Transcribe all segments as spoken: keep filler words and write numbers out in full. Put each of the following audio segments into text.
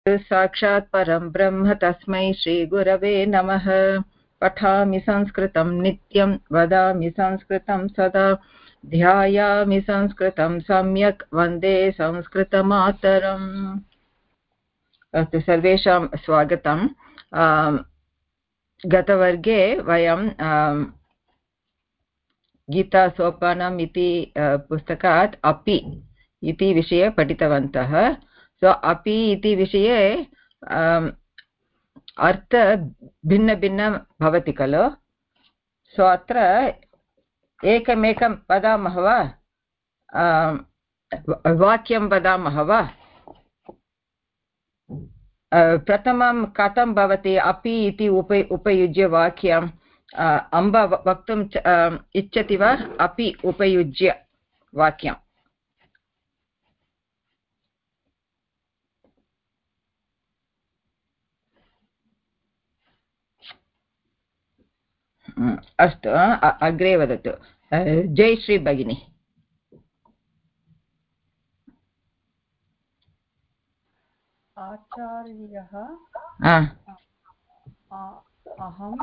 साक्षात् परं ब्रह्म तस्मै श्रीगुरवे नमः। पठामि संस्कृतं नित्यं वदामि संस्कृतं सदा ध्यायामि संस्कृतं सम्यक् वन्दे संस्कृतमातरम्। अस्तु, सर्वेषां स्वागतम्। गतवर्गे वयं गीतासोपानम् इति पुस्तकात् अपि इति विषये पठितवन्तः। सो अपि इति विषये अर्थ भिन्न भिन्न भवति खलु। सो अत्र एकमेकं वदामः वा, वाक्यं वदामः वा? प्रथमं कथं भवति अपि इति उप उपयुज्य वाक्यम्? अम्ब वक्तुम् इच्छति वा? अपि उपयुज्य वाक्यम् अस्तु, अग्रे वदतु। जयश्री भगिनी। आचार्यः अहम्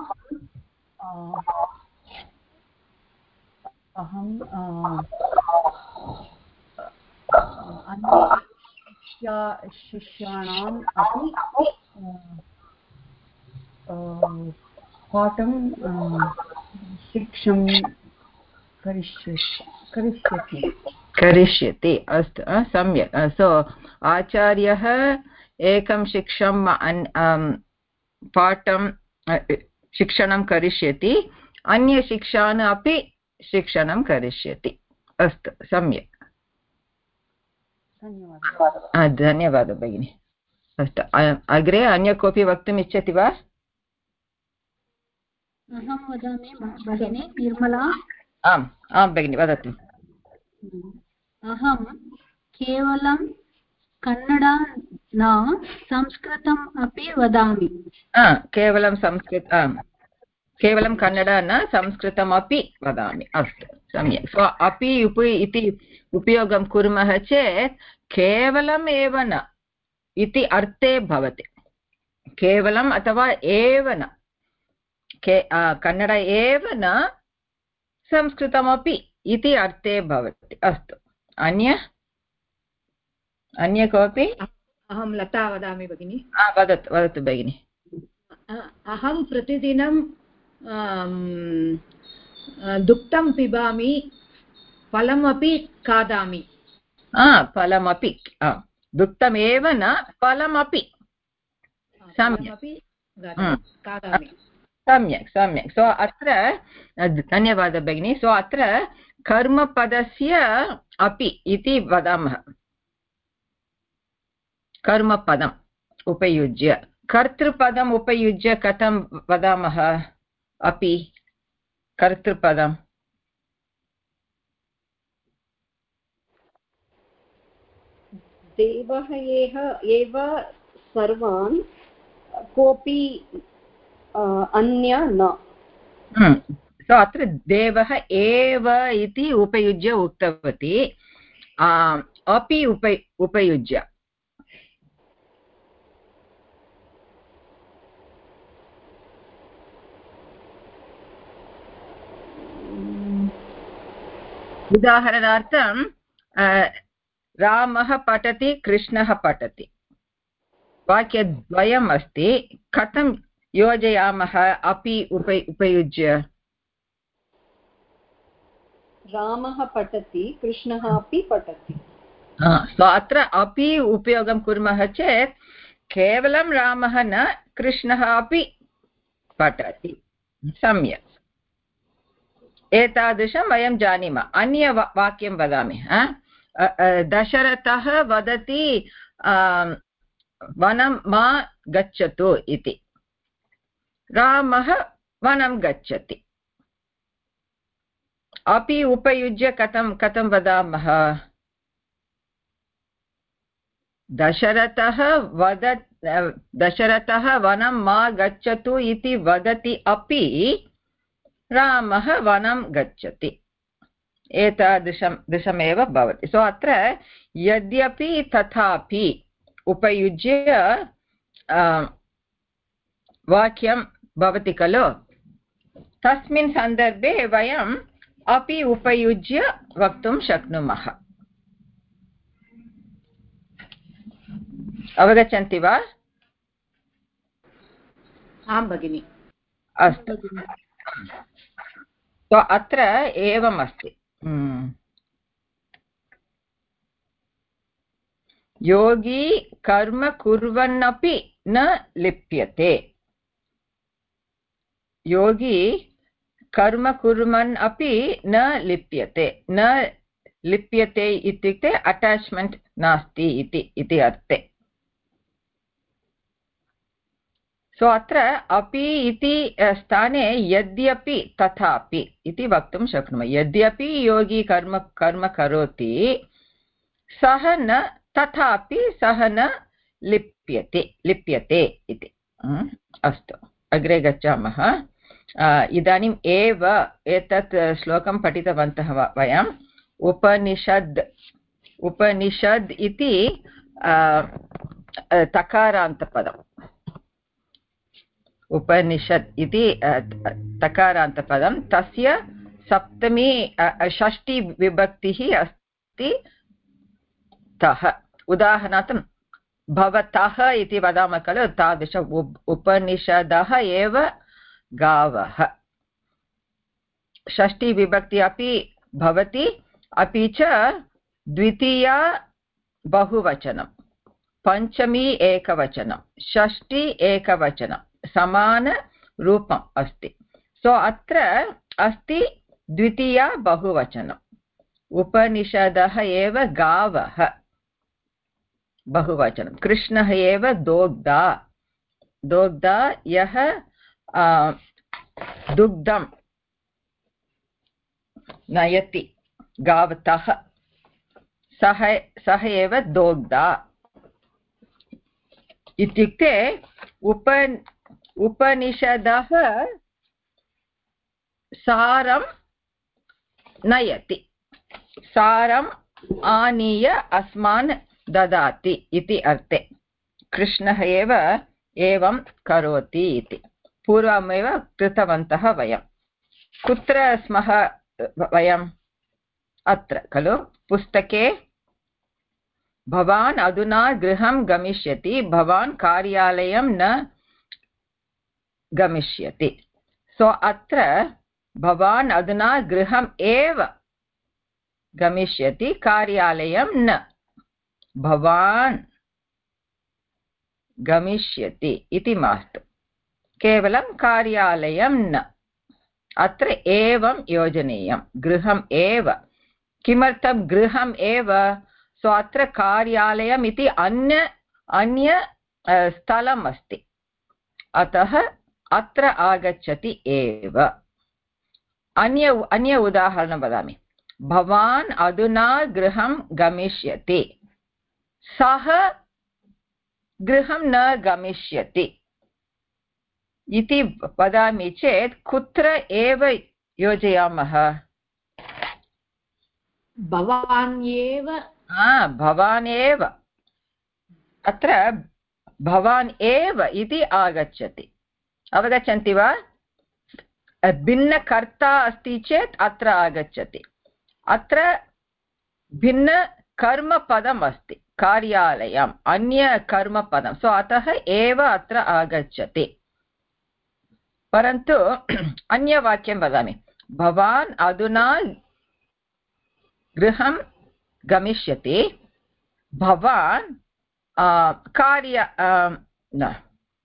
अहम् अन्य शिष्याणाम् अपि पाठं शिक्षं करिष्यति करिष्यति अस्तु, सम्यक्। सो आचार्यः एकं शिक्षं पाठं शिक्षणं करिष्यति, अन्यशिक्षान् अपि शिक्षणं करिष्यति। अस्तु, सम्यक्, धन्यवादः। धन्यवादः भगिनि। अस्तु, अग्रे अन्य कोऽपि वक्तुम् इच्छति वा? अहं वदामि भगिनि, निर्मला। आम् आं भगिनि, वदतु। अहं केवलं कन्नड न संस्कृतम् अपि वदामि। केवलं संस्कृत केवलं कन्नड न संस्कृतमपि वदामि। अस्तु, सम्यक्। सो अपि उप इति उपयोगं कुर्मः चेत् केवलम् एव न इति अर्थे भवति। केवलम् अथवा एव न, के कन्नड एव न संस्कृतमपि इति अर्थे भवति। अस्तु, अन्य अन्य कोऽपि? अहं लता वदामि भगिनि। वदतु वदतु भगिनि। अहं प्रतिदिनं दुग्धं पिबामि, फलमपि खादामि। फलमपि, दुग्धमेव न फलमपि। खादामि। सम्यक् सम्यक्। सो अत्र धन्यवादः भगिनि। सो अत्र कर्मपदस्य अपि इति वदामः। कर्मपदम् उपयुज्य, कर्तृपदम् उपयुज्य कथं वदामः अपि? कर्तृपदम् देवः एव सर्वान्, कोऽपि अन्य न। सो अत्र देवः एव इति उपयुज्य उक्तवती, अपि उप उपयुज्य उदाहरणार्थं रामः पठति, कृष्णः पठति, वाक्यद्वयम् अस्ति। कथं योजयामः अपि उप उपयुज्य? रामः पठति, कृष्णः अपि पठति। सो अत्र अपि उपयोगं कुर्मः चेत् केवलं रामः न, कृष्णः अपि पठति। सम्यक्, एतादृशं वयं जानीमः। अन्य वाक्यं वदामि। दशरथः वदति वनं मा गच्छतु इति, रामः वनं गच्छति। अपि उपयुज्य कथं कथं वदामः? दशरथः वद दशरथः वनं मा गच्छतु इति वदति, अपि रामः वनं गच्छति। एतादृशं दृशमेव भवति। सो अत्र यद्यपि तथापि उपयुज्य वाक्यं भवति खलु तस्मिन् सन्दर्भे वयम् अपि उपयुज्य वक्तुं शक्नुमः अवगच्छन्ति वा आं भगिनि अस्तु तो अत्र एवम् अस्ति योगी कर्म कुर्वन्नपि न लिप्यते योगी कर्म कुर्वन् अपि न लिप्यते न लिप्यते इत्युक्ते अटाच्मेण्ट् नास्ति इति इति अर्थे सो अत्र अपि इति स्थाने यद्यपि तथापि इति वक्तुं शक्नुमः यद्यपि योगी कर्म कर्म करोति सः न तथापि सः न लिप्यते लिप्यते इति अस्तु अग्रे गच्छामः इदानीम् एव एतत् श्लोकं पठितवन्तः वयम् उपनिषद् उपनिषद् इति तकारान्तपदम् उपनिषद् इति तकारान्तपदं तस्य सप्तमी षष्ठी विभक्तिः अस्ति तः उदाहरणार्थं भवतः इति वदामः खलु तादृश उपनिषदः एव गावः षष्ठी विभक्ति अपि भवति अपि च द्वितीया बहुवचनं पञ्चमी एकवचनं षष्ठी एकवचनं समानरूपम् अस्ति सो अत्र अस्ति द्वितीया बहुवचनम् उपनिषदः एव गावः बहुवचनं कृष्णः एव दोग्धा दोग्धा यः दुग्धं नयति गावतः सः सः एव दोग्धा इत्युक्ते उप उपनिषदः सारं नयति सारम् आनीय अस्मान् ददाति इति अर्थे कृष्णः एव एवं करोति इति पूर्वमेव कृतवन्तः वयं कुत्र स्मः वयम् अत्र खलु पुस्तके भवान् अधुना गृहं गमिष्यति भवान् कार्यालयं न गमिष्यति सो अत्र भवान् अधुना गृहम् एव गमिष्यति कार्यालयं न भवान् गमिष्यति इति मास्तु केवलं कार्यालयं न अत्र एवं योजनीयं गृहम् एव किमर्थं गृहम् एव सो अत्र कार्यालयम् इति अन्य अन्य स्थलम् अस्ति अतः अत्र आगच्छति एव अन्य अन्य उदाहरणं वदामि भवान् अधुना गृहं गमिष्यति सः गृहं न गमिष्यति इति वदामि चेत् कुत्र एव योजयामः भवान् एव भवान् एव अत्र भवान् एव इति आगच्छति अवगच्छन्ति वा भिन्नकर्ता अस्ति चेत् अत्र आगच्छति अत्र भिन्नकर्मपदम् अस्ति कार्यालयम् अन्यकर्मपदं सो अतः एव अत्र आगच्छति परन्तु अन्यवाक्यं वदामि भवान् अधुना गृहं गमिष्यति भवान् कार्य न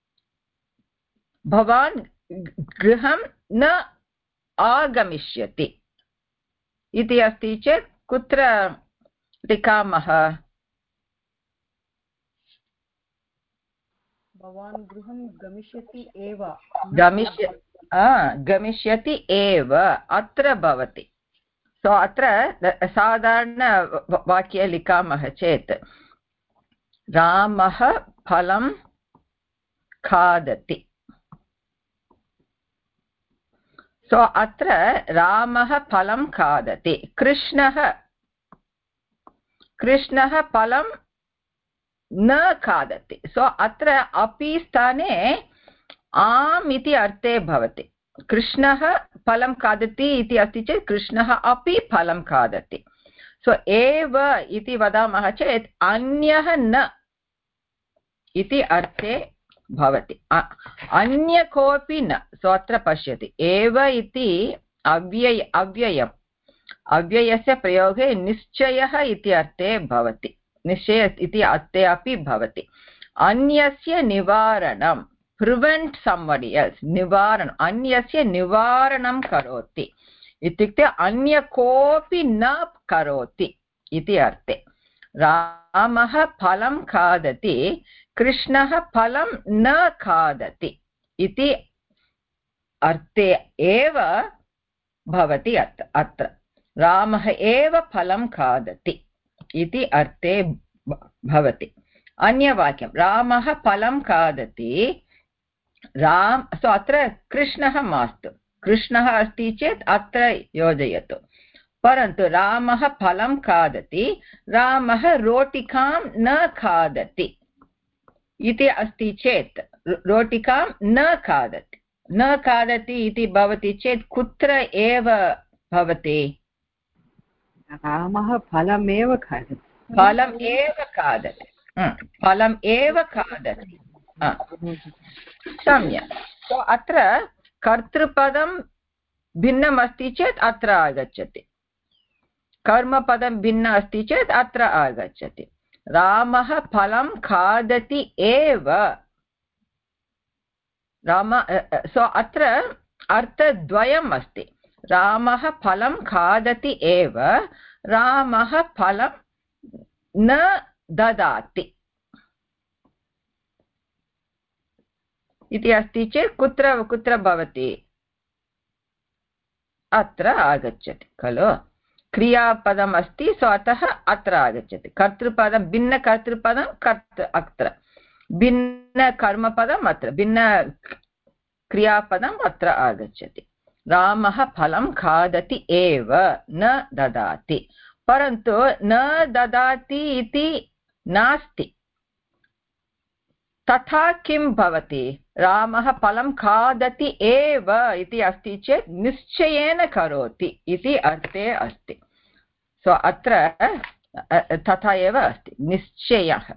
भवान् गृहं न आगमिष्यति इति अस्ति चेत् कुत्र लिखामः भवान् गृहं गमिष्यति एव गमिष्य गमिष्यति एव अत्र भवति सो अत्र साधारणवाक्ये लिखामः चेत् रामः फलं खादति सो अत्र रामः फलं खादति कृष्णः कृष्णः फलं न खादति सो अत्र अपि स्थाने आम् इति अर्थे भवति कृष्णः फलं खादति इति अस्ति चेत् कृष्णः अपि फलं खादति सो एव इति वदामः चेत् अन्यः न इति अर्थे भवति अन्य कोऽपि न सो अत्र पश्यति एव इति अव्यय अव्ययम् अव्ययस्य प्रयोगे निश्चयः इति अर्थे भवति निश्चय इति अर्थे अपि भवति अन्यस्य निवारणं प्रिवेण्ट् somebody else निवारणम् अन्यस्य निवारणं करोति इत्युक्ते अन्य कोऽपि न करोति इति अर्थे रामः फलं खादति कृष्णः फलं न खादति इति अर्थे एव भवति अत्र रामः एव फलं खादति इति अर्थे भवति अन्यवाक्यं रामः फलं खादति राम सो अत्र कृष्णः मास्तु कृष्णः अस्ति चेत् अत्र योजयतु परन्तु रामः फलं खादति रामः रोटिकां न खादति इति अस्ति चेत् रोटिकां न खादति न खादति इति भवति चेत् कुत्र एव भवति रामः फलमेव खादति फलम् एव खादति फलम् एव खादति सम्यक् सो अत्र कर्तृपदं भिन्नम् अस्ति चेत् अत्र आगच्छति कर्मपदं भिन्नम् अस्ति चेत् अत्र आगच्छति रामः फलं खादति एव राम सो अत्र अर्थद्वयम् अस्ति रामः फलं खादति एव रामः फलं न ददाति इति अस्ति चेत् कुत्र कुत्र भवति अत्र आगच्छति खलु क्रियापदम् अस्ति सो अतः अत्र आगच्छति कर्तृपदं भिन्नकर्तृपदं कर्तृ अत्र भिन्नकर्मपदम् अत्र भिन्नक्रियापदम् अत्र आगच्छति रामः फलं खादति एव न ददाति परन्तु न ददाति इति नास्ति तथा किं भवति रामः फलं खादति एव इति अस्ति चेत् निश्चयेन करोति इति अर्थे अस्ति सो अत्र तथा एव अस्ति निश्चयः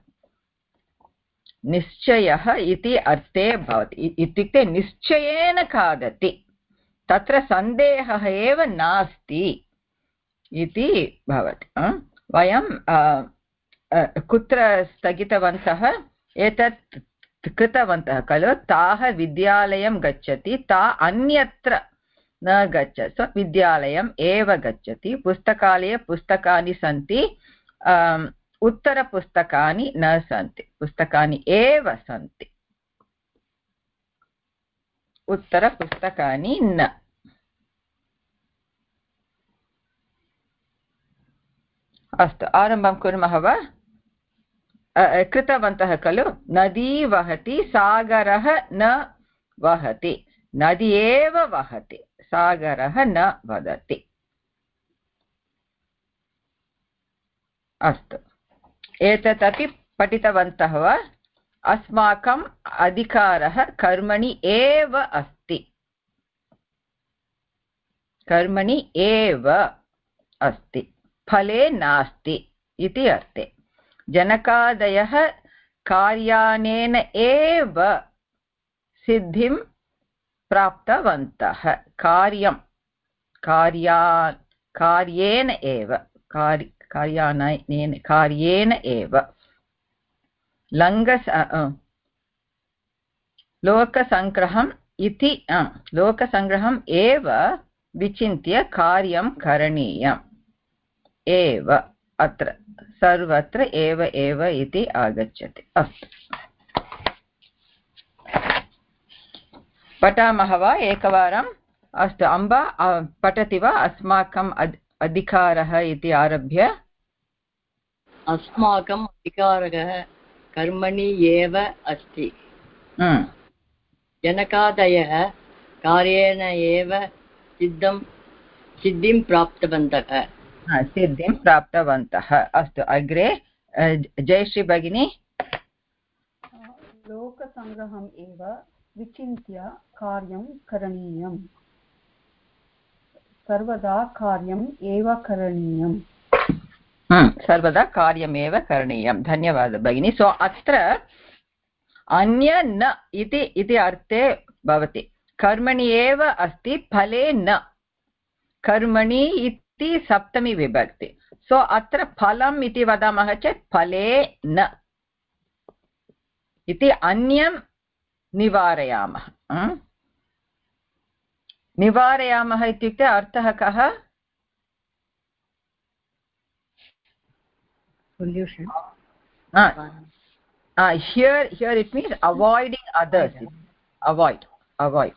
निश्चयः इति अर्थे भवति इत्युक्ते निश्चयेन खादति तत्र सन्देहः एव नास्ति इति भवति वयं कुत्र स्थगितवन्तः एतत् कृतवन्तः खलु ताः विद्यालयं गच्छति ता अन्यत्र न गच्छति सो विद्यालयम् एव गच्छति पुस्तकालये पुस्तकानि सन्ति उत्तरपुस्तकानि न सन्ति पुस्तकानि एव सन्ति उत्तरपुस्तकानि न अस्तु आरम्भं कुर्मः वा कृतवन्तः खलु नदी वहति सागरः न वहति नदी एव वहति सागरः न वदति अस्तु एतदपि पठितवन्तः वा अस्माकम् अधिकारः कर्मणि एव अस्ति कर्मणि एव अस्ति फले नास्ति इति अर्थे जनकादयः कार्यानेन एव सिद्धिं प्राप्तवन्तः कार्यं कार्या कार्येन एव कार्य कार्यानेन कार्येन एव लङ्घस लोकसङ्ग्रहम् इति लोकसङ्ग्रहम् एव विचिन्त्य कार्यं करणीयम् एव अत्र सर्वत्र एव एव इति आगच्छति अस्तु पठामः वा एकवारम् अस्तु अम्बा पठति वा अस्माकम् अधिकारः इति आरभ्य अस्माकम् अधिकारः कर्मणि एव अस्ति जनकादयः कार्येन एव सिद्धं सिद्धिं प्राप्तवन्तः सिद्धिं प्राप्तवन्तः अस्तु अग्रे जयश्री भगिनी लोकसङ्ग्रहम् एव विचिन्त्य कार्यं करणीयम् सर्वदा कार्यम् एव करणीयम् सर्वदा कार्यमेव करणीयं धन्यवादः भगिनी सो अत्र अन्य न इति इति अर्थे भवति कर्मणि एव अस्ति फले न कर्मणि इति सप्तमी विभक्ति सो अत्र फलम् इति वदामः चेत् फले न इति अन्यं निवारयामः निवारयामः इत्युक्ते अर्थः कः solution uh, uh, here here it means avoiding others avoid avoid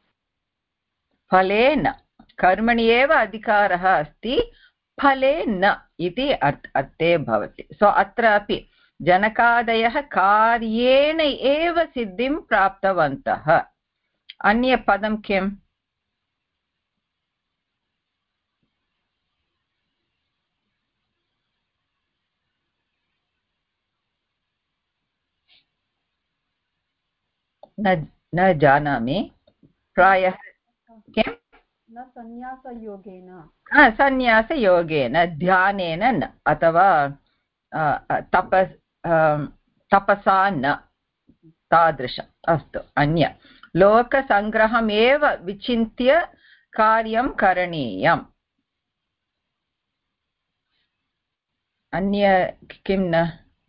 फलेन कर्मणि एव अधिकारः अस्ति फले न इति अर्थे भवति सो अत्र अपि जनकादयः कार्येण एव सिद्धिं प्राप्तवन्तः अन्य पदं किम् न न जानामि प्रायः किं न संन्यासयोगेन संन्यासयोगेन ध्यानेन न अथवा तपस् तपसा न तादृशम् अस्तु अन्य लोकसङ्ग्रहमेव विचिन्त्य कार्यं करणीयम् अन्य किं न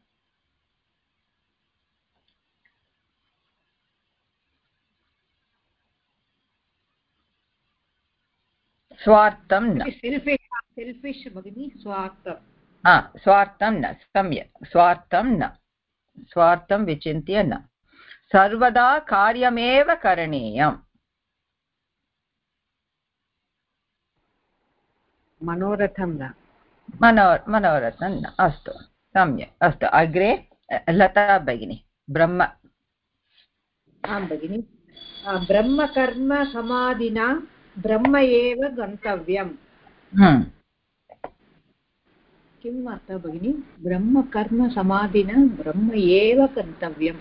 स्वार्थं न सेल्फिश् भगिनी स्वार्थं हा स्वार्थं न सम्यक् स्वार्थं न स्वार्थं विचिन्त्य न सर्वदा कार्यमेव करणीयम् मनोरथं न मनो मनोरथं न अस्तु सम्यक् अस्तु अग्रे लता भगिनी ब्रह्म आं भगिनी ब्रह्मकर्म समाधिना ब्रह्म एव गन्तव्यम् किम् अर्थः भगिनी ब्रह्मकर्म समाधिना ब्रह्म एव गन्तव्यम्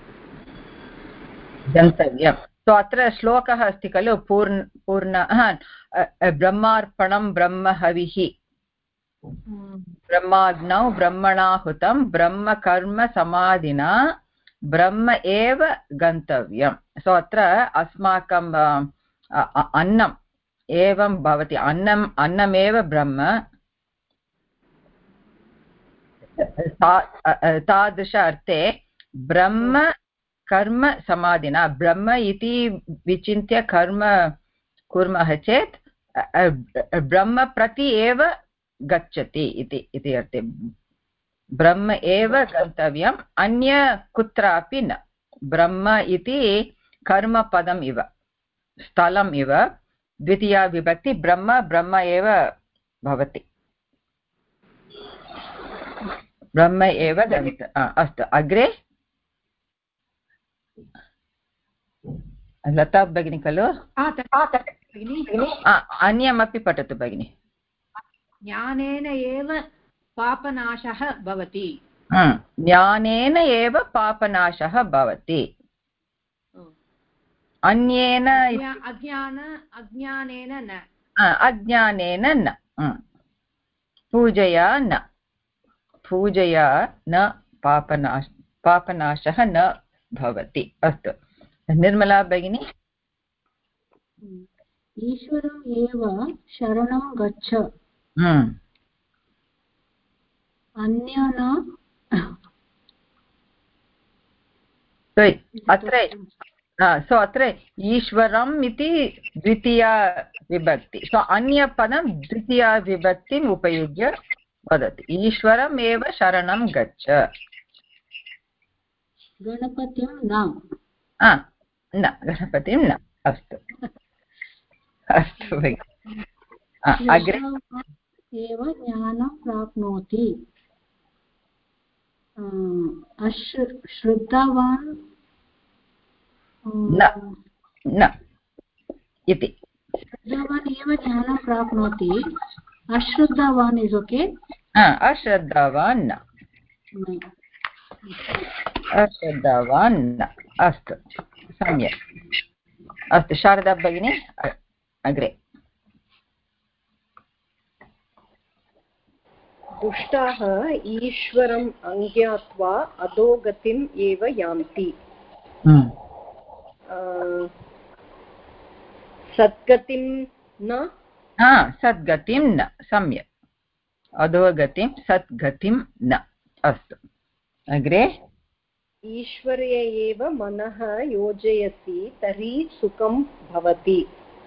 गन्तव्यं सो अत्र श्लोकः अस्ति खलु पूर्ण पूर्ण ब्रह्मार्पणं ब्रह्म हविः ब्रह्माग्नौ ब्रह्मणाहुतं ब्रह्मकर्म समाधिना ब्रह्म एव गन्तव्यं सो अत्र अस्माकं अन्नम् एवं भवति अन्नम् अन्नमेव ब्रह्म तादृश अर्थे ब्रह्म कर्म समाधिना ब्रह्म इति विचिन्त्य कर्म कुर्मः चेत् ब्रह्म प्रति एव गच्छति इति इति अर्थे ब्रह्म एव गन्तव्यम् अन्य कुत्रापि न ब्रह्म इति कर्मपदम् इव स्थलम् इव द्वितीया विभक्ति ब्रह्म ब्रह्म एव भवति ब्रह्म एव गन्त अस्तु अग्रे लता भगिनी खलु अन्यमपि पठतु भगिनी ज्ञानेन एव पापनाशः भवति ज्ञानेन एव पापनाशः भवति अन्येन अज्ञान अज्ञानेन न अज्ञानेन न पूजया न पूजया न पापनाश पापनाशः न भवति अस्तु निर्मला भगिनी ईश्वरम् एव शरणं गच्छ अन्येन अत्र सो अत्र ईश्वरम् इति द्वितीया विभक्ति सो अन्यपदं द्वितीया विभक्तिम् उपयुज्य वदति ईश्वरम् एव शरणं गच्छ गणपतिं न न गणपतिं न अस्तु अस्तु भगिनि अग्रे एव ज्ञानं प्राप्नोति अश्रद्धावान् न न इति श्रद्धावान् एव ज्ञानं प्राप्नोति अश्रद्धावान् इस् ओके अश्रद्धावान् न अश्रद्धवान् न अस्तु सम्यक् अस्तु शारदा भगिनी अग्रे दुष्टाः ईश्वरम् अज्ञात्वा अधोगतिम् एव यान्ति सद्गतिं न सद्गतिं न सम्यक् अधोगतिं सद्गतिं न अस्तु अग्रे ईश्वरे एव मनः योजयसि तर्हि सुखं भवति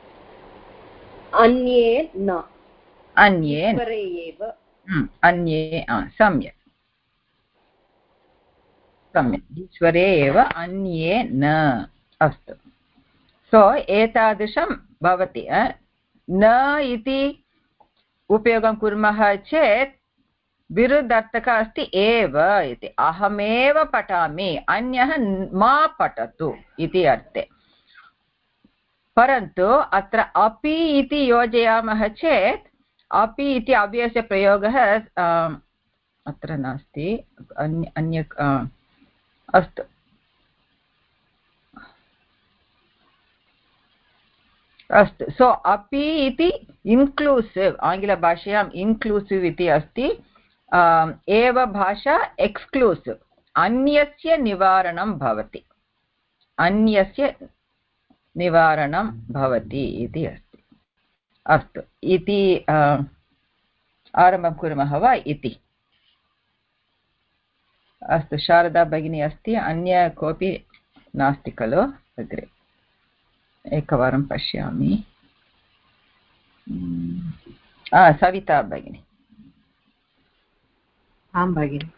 अन्ये न अन्ये ईश्वरे एव अन्ये सम्यक् सम्यक् ईश्वरे एव अन्ये न अस्तु सो एतादृशं भवति न इति उपयोगं कुर्मः चेत् विरुद्धर्थकः अस्ति एव इति अहमेव पठामि अन्यः मा पठतु इति अर्थे परन्तु अत्र अपि इति योजयामः चेत् अपि इति अव्ययस्य प्रयोगः अत्र नास्ति अन्य अन्य अस्तु अस्तु सो अपि इति इन्क्लूसिव् आङ्ग्लभाषायाम् इन्क्लूसिव् इति अस्ति एव भाषा एक्स्क्लूसिव् अन्यस्य निवारणं भवति अन्यस्य निवारणं भवति इति अस्ति अस्तु इति आरम्भं कुर्मः वा इति अस्तु शारदा भगिनी अस्ति अन्य कोऽपि नास्ति खलु अग्रे एकवारं पश्यामि सविता भगिनी आं भगिनि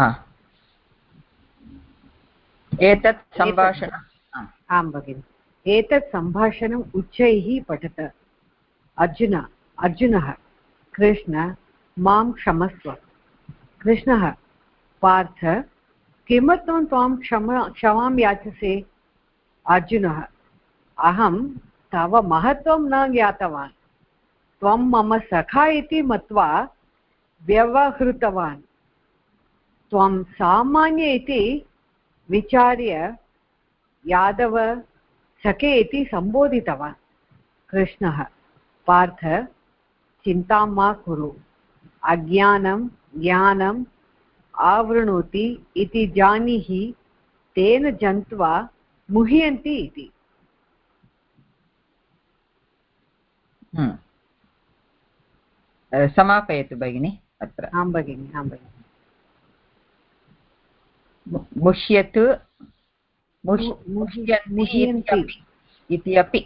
एतत् सम्भाषणम् आं भगिनि एतत् सम्भाषणम् उच्चैः पठत अर्जुन अर्जुनः कृष्ण मां क्षमस्व कृष्णः पार्थ किमर्थं त्वां क्षमा क्षमां याचसे अर्जुनः अहं तव महत्त्वं न ज्ञातवान् त्वं मम सखा इति मत्वा व्यवहृतवान् त्वं सामान्य इति विचार्य यादव सखे इति सम्बोधितवान् कृष्णः पार्थ चिन्तां मा कुरु अज्ञानं ज्ञानम् आवृणोति इति जानीहि तेन जन्त्वा मुह्यन्ति इति समापयतु भगिनी अत्र आं भगिनि आं भगिनि मुह्यतु मुह्यन्ति इति अपि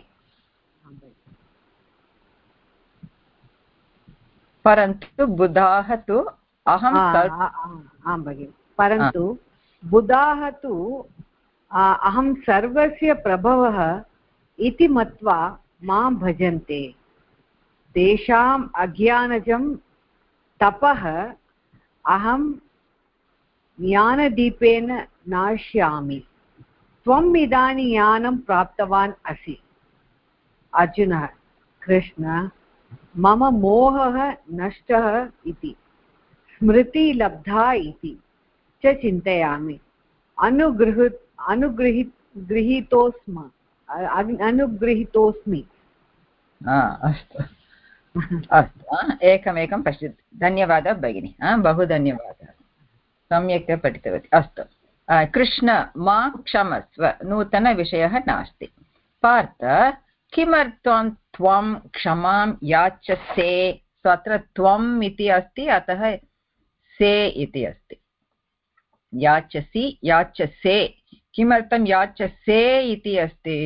परन्तु बुधाः तु अहं आं भगिनि परन्तु बुधाः तु अहं सर्वस्य प्रभवः इति मत्वा मां भजन्ते तेषाम् अज्ञानजं तपः अहं ज्ञानदीपेन नाशयामि त्वम् इदानीं ज्ञानं प्राप्तवान् असि अर्जुनः कृष्ण मम मोहः नष्टः इति स्मृति लब्धा इति च चिन्तयामि अनुगृह अनुगृही गृहीतोस्म अनुगृहीतोऽस्मि अस्तु अस्तु एकमेकं पश्यतु धन्यवादः भगिनी बहु धन्यवादः सम्यक् पठितवती अस्तु कृष्ण मा क्षमस्व नूतनविषयः नास्ति पार्थ किमर्थं त्वं क्षमां याचसे अत्र त्वम् इति अस्ति अतः से इति अस्ति याचसि याचसे किमर्थं याचसे इति अस्ति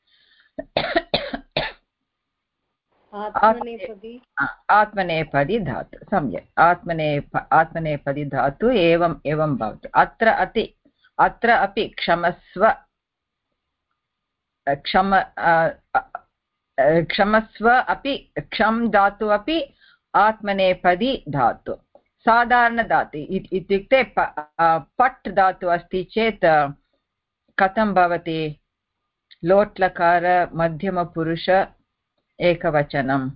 आत्मनेपदी आत्मनेपदी धातु सम्यक् आत्मनेप आत्मनेपदी धातु एवम् एवं भवति अत्र अति अत्र अपि क्षमस्व क्षम क्षमस्व अपि क्षं धातु अपि आत्मनेपदी धातु साधारणधातु इत्युक्ते पट् धातु अस्ति चेत् कथं भवति लोट्लकार मध्यमपुरुष एकवचनं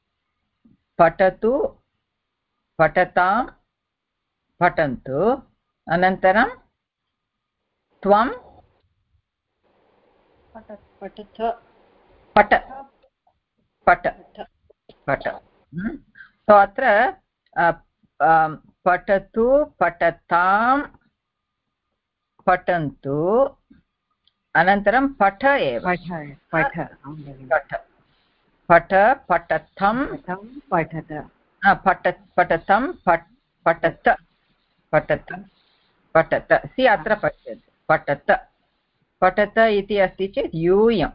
पठतु पठतां पठन्तु अनन्तरं त्वं पठथ पठ पठ पठ सो अत्र पठतु पठतां पठन्तु अनन्तरं पठ एव पठ पठ पठ पठतं पठत पठ पठतं पठत पठत पठत सि अत्र पश्यतु पठत पठत इति अस्ति चेत् यूयं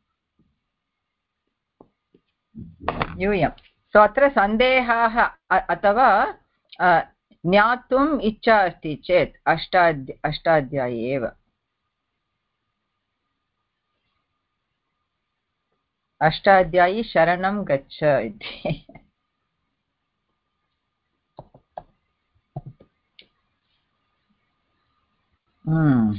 यूयं सो अत्र सन्देहः अथवा ज्ञातुम् इच्छा अस्ति चेत् अष्टाध्यायी अष्टाध्यायी एव अष्टाध्यायी शरणं गच्छ इति हम्म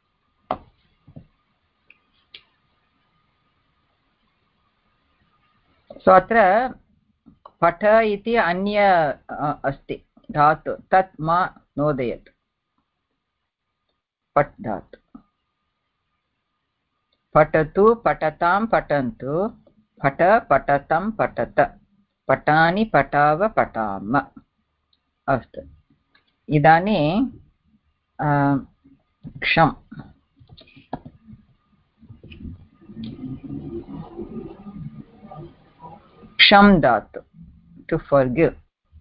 सो अत्र पठ इति अन्य अस्ति धातु तत् मा नोदयतु पठ धातु पठतु पठतां पठन्तु पठ पठतं पठत पठानि पठाव पठाम अस्तु इदानीं क्षम् क्षम धातु to forgive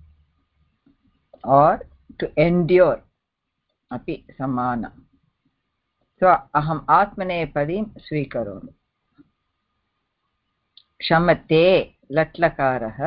or to endure अपि समानम् सो अहम् आत्मनेपदीं स्वीकरोमि क्षमते लट्लकारः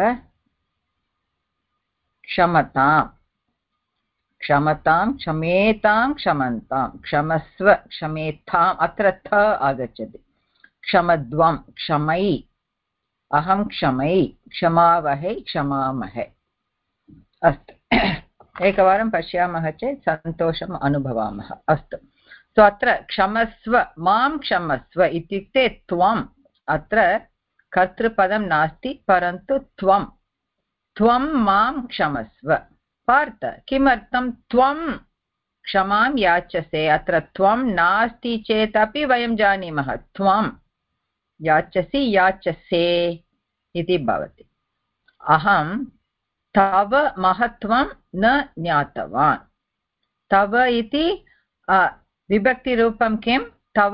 क्षमतां क्षमतां क्षमेतां क्षमन्तां क्षमस्व क्षमेताम् अत्र थ आगच्छति क्षमध्वं क्षमै अहं क्षमै क्षमावहै क्षमामहे अस्तु एकवारं पश्यामः चेत् सन्तोषम् अनुभवामः अस्तु सो अत्र क्षमस्व मां क्षमस्व इत्युक्ते त्वम् अत्र कर्तृपदं नास्ति परन्तु त्वं त्वं मां क्षमस्व पार्थ किमर्थं त्वं क्षमां याचसे अत्र त्वं नास्ति चेदपि वयं जानीमः त्वं याचसि याचसे इति भवति अहं तव महत्त्वं न ज्ञातवान् तव इति विभक्तिरूपं किं तव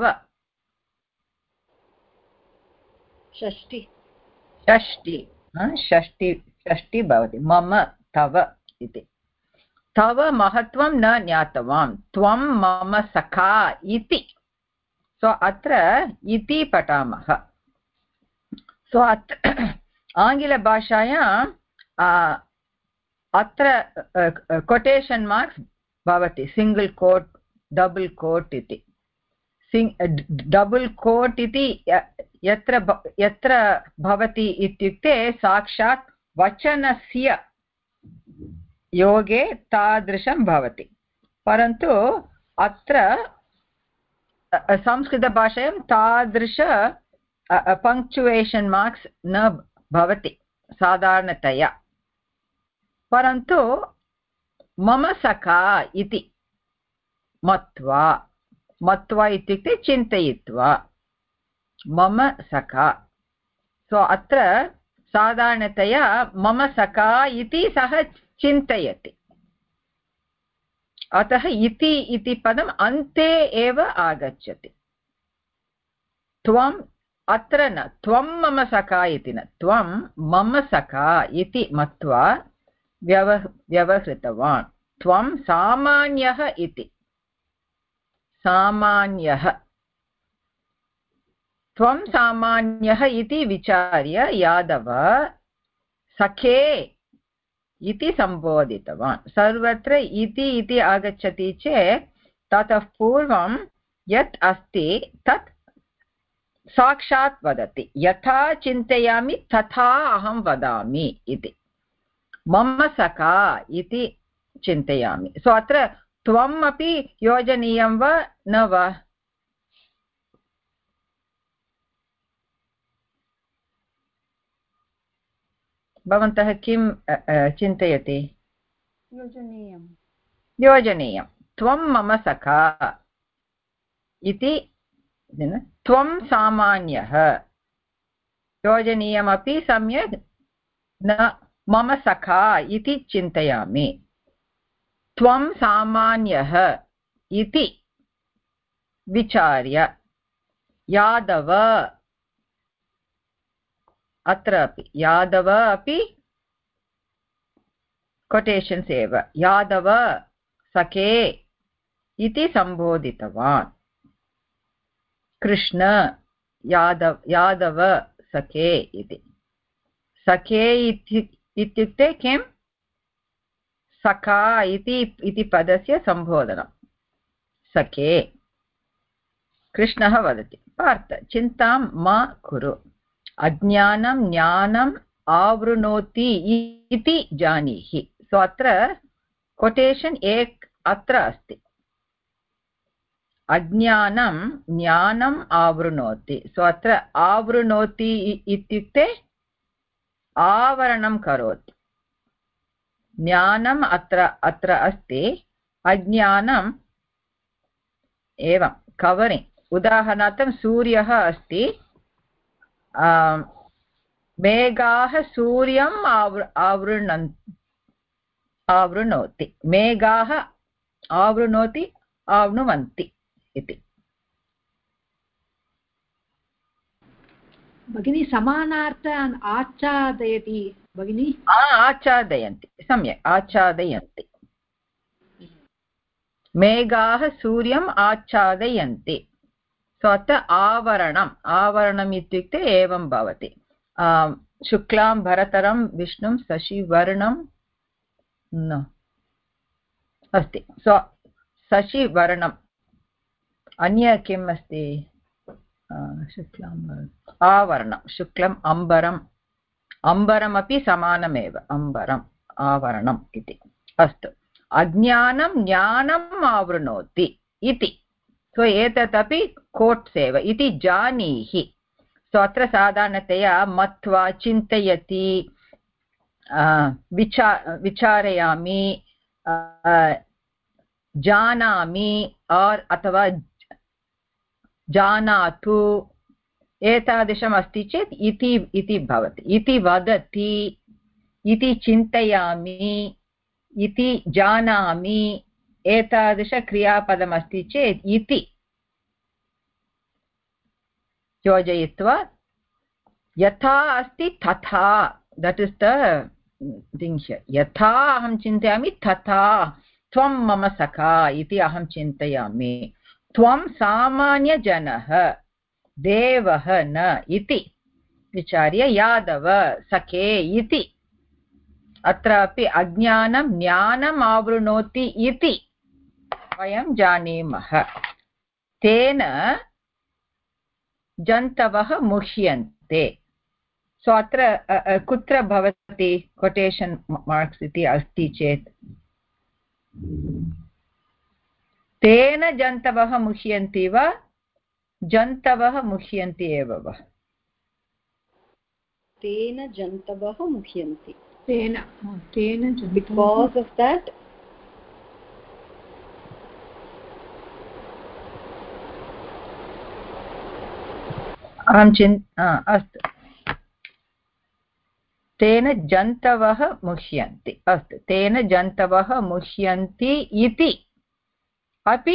षष्टि षष्टि षष्टि षष्टि भवति मम तव इति तव महत्त्वं न ज्ञातवान् त्वं मम सखा इति सो अत्र इति पठामः सो अत्र आङ्ग्लभाषायां अत्र कोटेशन् मार्क्स् भवति सिङ्गल् कोट् डबल् कोट् इति डबल् कोट् इति यत्र यत्र भवति इत्युक्ते साक्षात् वचनस्य योगे तादृशं भवति परन्तु अत्र संस्कृतभाषायां तादृश पङ्क्चुवेशन् मार्क्स् न भवति साधारणतया परन्तु मम सखा इति मत्वा मत्वा इत्युक्ते चिन्तयित्वा मम सखा सो अत्र साधारणतया मम सखा इति सः चिन्तयति अतः इति इति पदम् अन्ते एव आगच्छति त्वम् अत्र न त्वं मम सखा इति न त्वं मम सखा इति मत्वा व्यव व्यवहृतवान् त्वं सामान्यः इति सामान्यः त्वं सामान्यः इति विचार्य यादव सखे इति सम्बोधितवान् सर्वत्र इति इति आगच्छति चेत् ततः पूर्वं यत् अस्ति तत् साक्षात् वदति यथा चिन्तयामि तथा अहं वदामि इति मम सखा इति चिन्तयामि सो अत्र त्वम् अपि योजनीयं वा न वा भवन्तः किं चिन्तयति योजनीयं योजनीयं त्वं मम सखा इति त्वं सामान्यः योजनीयमपि सम्यक् न मम सखा इति चिन्तयामि त्वं सामान्यः इति विचार्य यादव अत्र अपि यादव अपि कोटेशन्स् एव यादव सखे इति सम्बोधितवान् कृष्ण यादव यादव सखे इति सखे इत्युक्ते किं सखा इति इति पदस्य सम्बोधनं सखे कृष्णः वदति पार्थ चिन्तां मा कुरु अज्ञानं ज्ञानम् आवृणोति इति जानीहि सो अत्र कोटेशन् एक अत्र अस्ति अज्ञानं ज्ञानम् आवृणोति सो अत्र आवृणोति इत्युक्ते आवरणं करोति ज्ञानम् अत्र अत्र अस्ति अज्ञानम् एवं कवरिङ्ग् उदाहरणार्थं सूर्यः अस्ति मेघाः सूर्यम् आवृ आवृणन् आवृणोति मेघाः आवृणोति आवृण्वन्ति इति भगिनी समानार्थ आच्छादयति भगिनी आच्छादयन्ति सम्यक् आच्छादयन्ति मेघाः सूर्यम् आच्छादयन्ति सो अत्र आवरणम् आवरणम् इत्युक्ते एवं भवति शुक्लां भरतरं विष्णुं शशिवर्णं न अस्ति सो शशिवर्णम् अन्य किम् अस्ति शुक्लां आवरणं शुक्लम् अम्बरम् अम्बरमपि समानमेव अम्बरम् आवरणम् इति अस्तु अज्ञानं ज्ञानम् आवृणोति इति सो एतदपि कोट्स् एव इति जानीहि सो अत्र साधारणतया मत्वा चिन्तयति विचा विचारयामि जानामि और अथवा जानातु एतादृशम् अस्ति चेत् इति इति भवति इति वदति इति चिन्तयामि इति जानामि एतादृशक्रियापदमस्ति चेत् इति योजयित्वा यथा अस्ति तथा that is the thing here यथा अहं चिन्तयामि तथा त्वं मम सखा इति अहं चिन्तयामि त्वं सामान्यजनः देवः न इति विचार्य यादव सखे इति अत्रापि अज्ञानं ज्ञानम् आवृणोति इति वयं जानीमः तेन जन्तवः मुह्यन्ते सो अत्र कुत्र भवति कोटेशन् मार्क्स् इति अस्ति चेत् तेन जन्तवः मुह्यन्ति वा जन्तवः मुह्यन्ति एव वा तेन जन्तवः मुह्यन्ति तेन तेन बिकास् आफ् दट् अहं चिन् अस्तु तेन जन्तवः मुह्यन्ति अस्तु तेन जन्तवः मुह्यन्ति इति अपि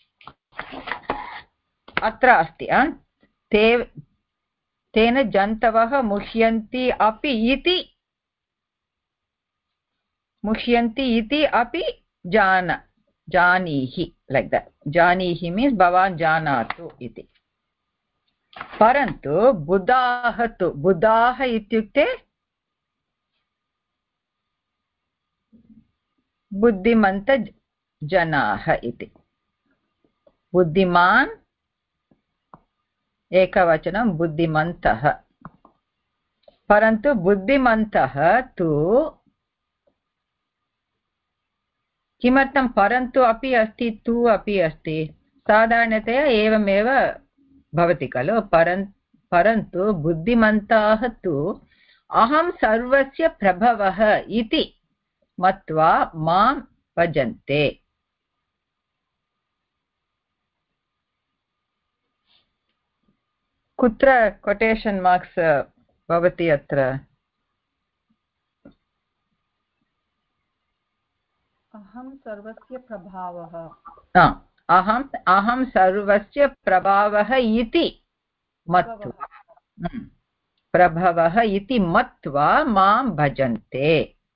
अत्र अस्ति ते तेन जन्तवः मुह्यन्ति अपि इति मुह्यन्ति इति अपि जान जानीहि लैक् दट् जानीहि मीन्स् भवान् जानातु इति परन्तु बुधाः तु बुधाः इत्युक्ते बुद्धिमन्तजनाः इति बुद्धिमान् एकवचनं बुद्धिमन्तः परन्तु बुद्धिमन्तः तु किमर्थं परन्तु अपि अस्ति तु अपि अस्ति साधारणतया एवमेव भवति खलु परन् परन्तु बुद्धिमन्ताः तु अहं सर्वस्य प्रभवः इति मत्वा मां भजन्ते कुत्र कोटेशन् मार्क्स् भवति अत्र? अहं सर्वस्य प्रभावः। अहम् अहं सर्वस्य प्रभावः इति मत्वा प्रभवः इति मत्वा मां भजन्ते।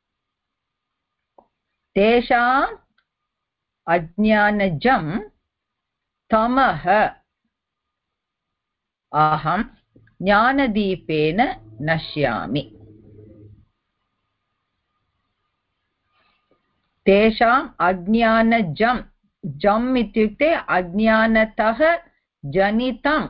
तेषाम् अज्ञानजं तमः अहं ज्ञानदीपेन नश्यामि। तेषाम् अज्ञानजं, जम् इत्युक्ते अज्ञानतः जनितं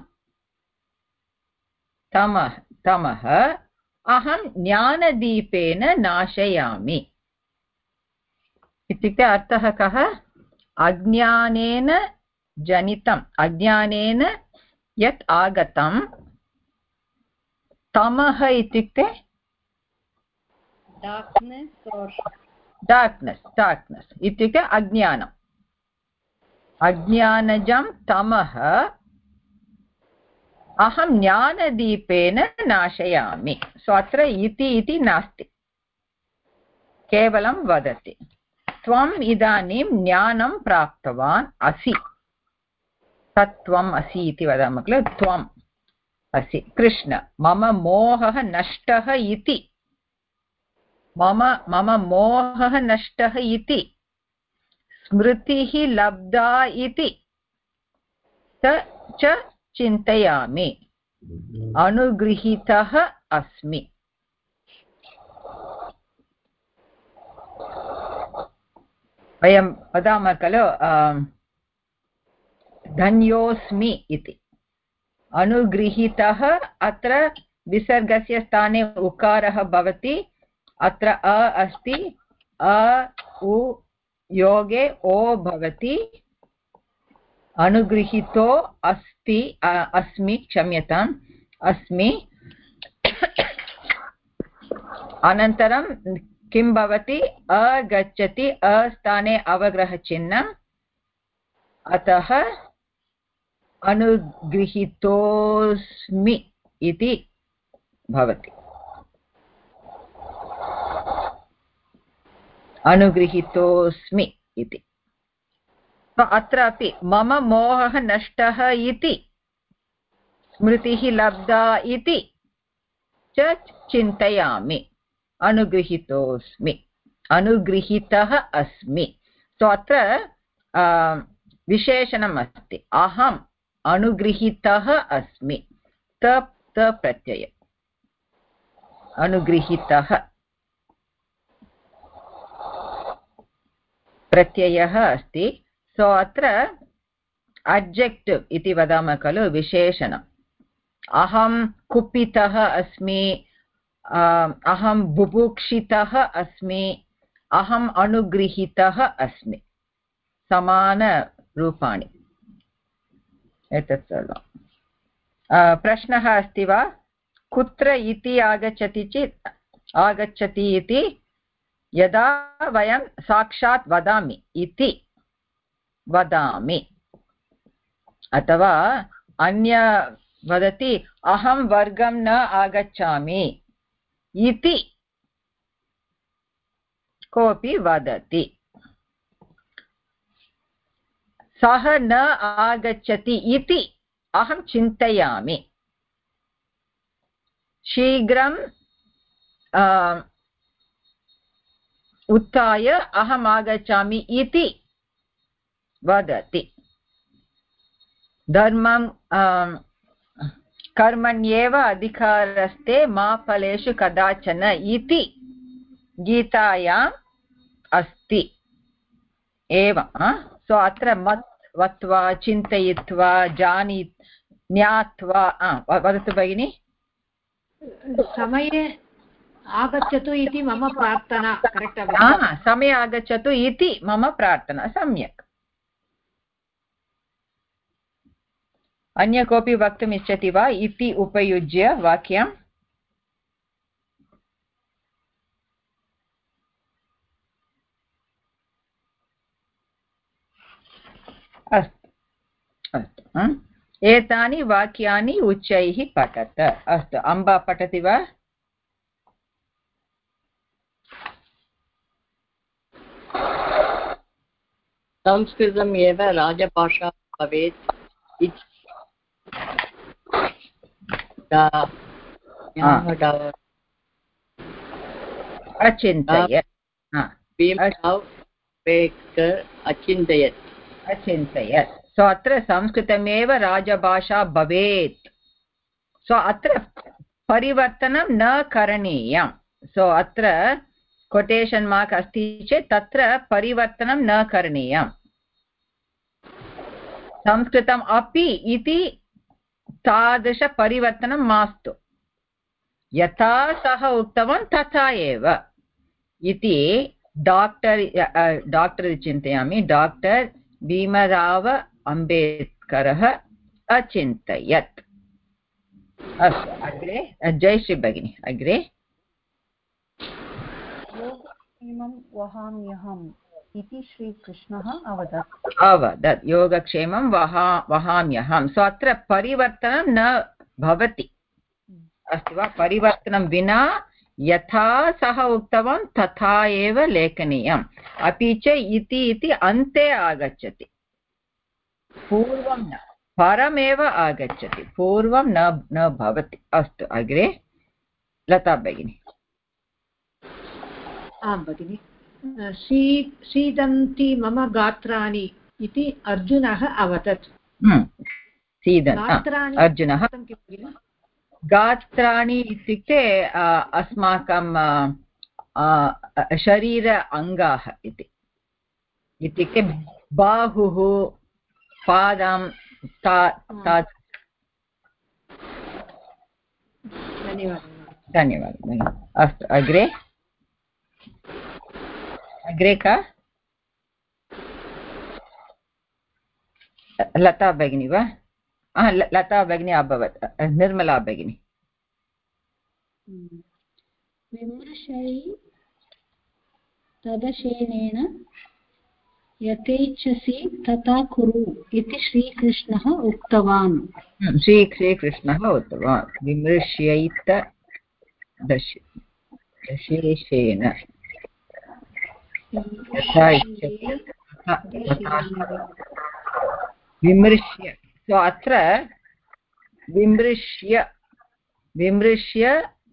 तमः तमः अहं ज्ञानदीपेन नाशयामि। इत्युक्ते अर्थः कः? अज्ञानेन जनितम्, अज्ञानेन यत् आगतं तमः इत्युक्ते डार्क्नेस् डार्क्नेस् इत्युक्ते अज्ञानम्। अज्ञानजं तमः अहं ज्ञानदीपेन नाशयामि। सो अत्र इति इति नास्ति, केवलं वदति त्वम् इदानीं ज्ञानं प्राप्तवान् असि, तत्त्वम् असि इति वदामः खलु। त्वम् असि कृष्ण, मम मोहः नष्टः इति, मम मम मोहः नष्टः इति, स्मृतिः लब्धा इति च चिन्तयामि, अनुगृहीतः अस्मि। वयं वदामः खलु धन्योऽस्मि इति। अनुगृहीतः, अत्र विसर्गस्य स्थाने उकारः भवति, अत्र अ अस्ति, अ उ योगे ओ भवति, अनुगृहीतो अस्ति अस्मि क्षम्यताम् अस्मि। अनन्तरं किं भवति? अगच्छति, अस्थाने अवग्रहचिह्नम्, अतः अनुगृहीतोऽस्मि इति भवति। अनुगृहीतोऽस्मि इति। अत्रापि मम मोहः नष्टः इति, स्मृतिः लब्धा इति च चिन्तयामि, अनुगृहीतोऽस्मि, अनुगृहीतः अस्मि। सो अत्र विशेषणम् अस्ति, अहम् अनुगृहीतः अस्मि, त त प्रत्यय, अनुगृहीतः प्रत्ययः अस्ति। सो अत्र अड्जेक्टिव् इति वदामः खलु, विशेषणम्। अहं कुपितः अस्मि, अहं बुभुक्षितः अस्मि, अहम् अनुगृहीतः अस्मि, समानरूपाणि एतत् सर्वं। प्रश्नः अस्ति वा? कुत्र इति आगच्छति चेत् आगच्छति इति यदा वयं साक्षात् वदामि, इति वदामि, अथवा अन्य वदति अहं वर्गं न आगच्छामि इति कोऽपि वदति, सः न आगच्छति इति अहं चिन्तयामि, शीघ्रं उत्थाय अहम् आगच्छामि इति वदति। धर्मं कर्मण्येव अधिकारस्ते मा फलेषु कदाचन इति गीतायाम् अस्ति एवं। सो अत्र मत् वत्वा, चिन्तयित्वा, जानी ज्ञात्वा, वदतु भगिनि। समये आगच्छतु इति मम प्रार्थना, करेक्ट्? समये आगच्छतु इति मम प्रार्थना, सम्यक्। अन्य कोऽपि वक्तुम् इच्छति वा इति उपयुज्य वाक्यम्? अस्तु अस्तु। एतानि वाक्यानि उच्चैः पठत। अस्तु, अम्बा पठति वा? संस्कृतम् एव राजभाषा भवेत् इति अचिन्तयत् अचिन्तयत् अचिन्तयत् सो अत्र संस्कृतमेव राजभाषा भवेत्। सो अत्र परिवर्तनं न करणीयं। सो अत्र कोटेशन् मार्क् अस्ति चेत् तत्र परिवर्तनं न करणीयम्। संस्कृतम् अपि इति तादृशपरिवर्तनं मास्तु। यथा सः उक्तवान् तथा एव इति डाक्टर् डाक्टर् चिन्तयामि डाक्टर् भीमराव अम्बेड्करः अचिन्तयत्। अस्तु, अग्रे जयश्री भगिनी अग्रे। योगक्षेमं वहाम्यहम् इति श्रीकृष्णः अवदत्। अवदत् योगक्षेमं वहा वहाम्यहं। सो अत्र परिवर्तनं न भवति, अस्ति वा? परिवर्तनं विना यथा सः उक्तवान् तथा एव लेखनीयम्। अपि च इति इति अन्ते आगच्छति, पूर्वं न, परमेव आगच्छति, पूर्वं न न भवति। अस्तु, अग्रे लता भगिनी। आं भगिनि। सी सीदन्ति मम गात्राणि इति अर्जुनः अवदत्। सीदन् अर्जुनः। गात्राणि इत्युक्ते अस्माकं शरीर अङ्गाः इति, इत्युक्ते बाहुः पादं ता। धन्यवादः धन्यवादः। अस्तु, अग्रे अग्रे का लता भगिनी वा? लता भगिनी अभवत्। निर्मला भगिनी। विमर्शै तदशेनेन यथेच्छसि तथा कुरु इति श्रीकृष्णः उक्तवान्। श्री श्रीकृष्णः उक्तवान् विमृश्यैत दशेशेन विमृश्य। सो अत्र विमृश्य विमृश्य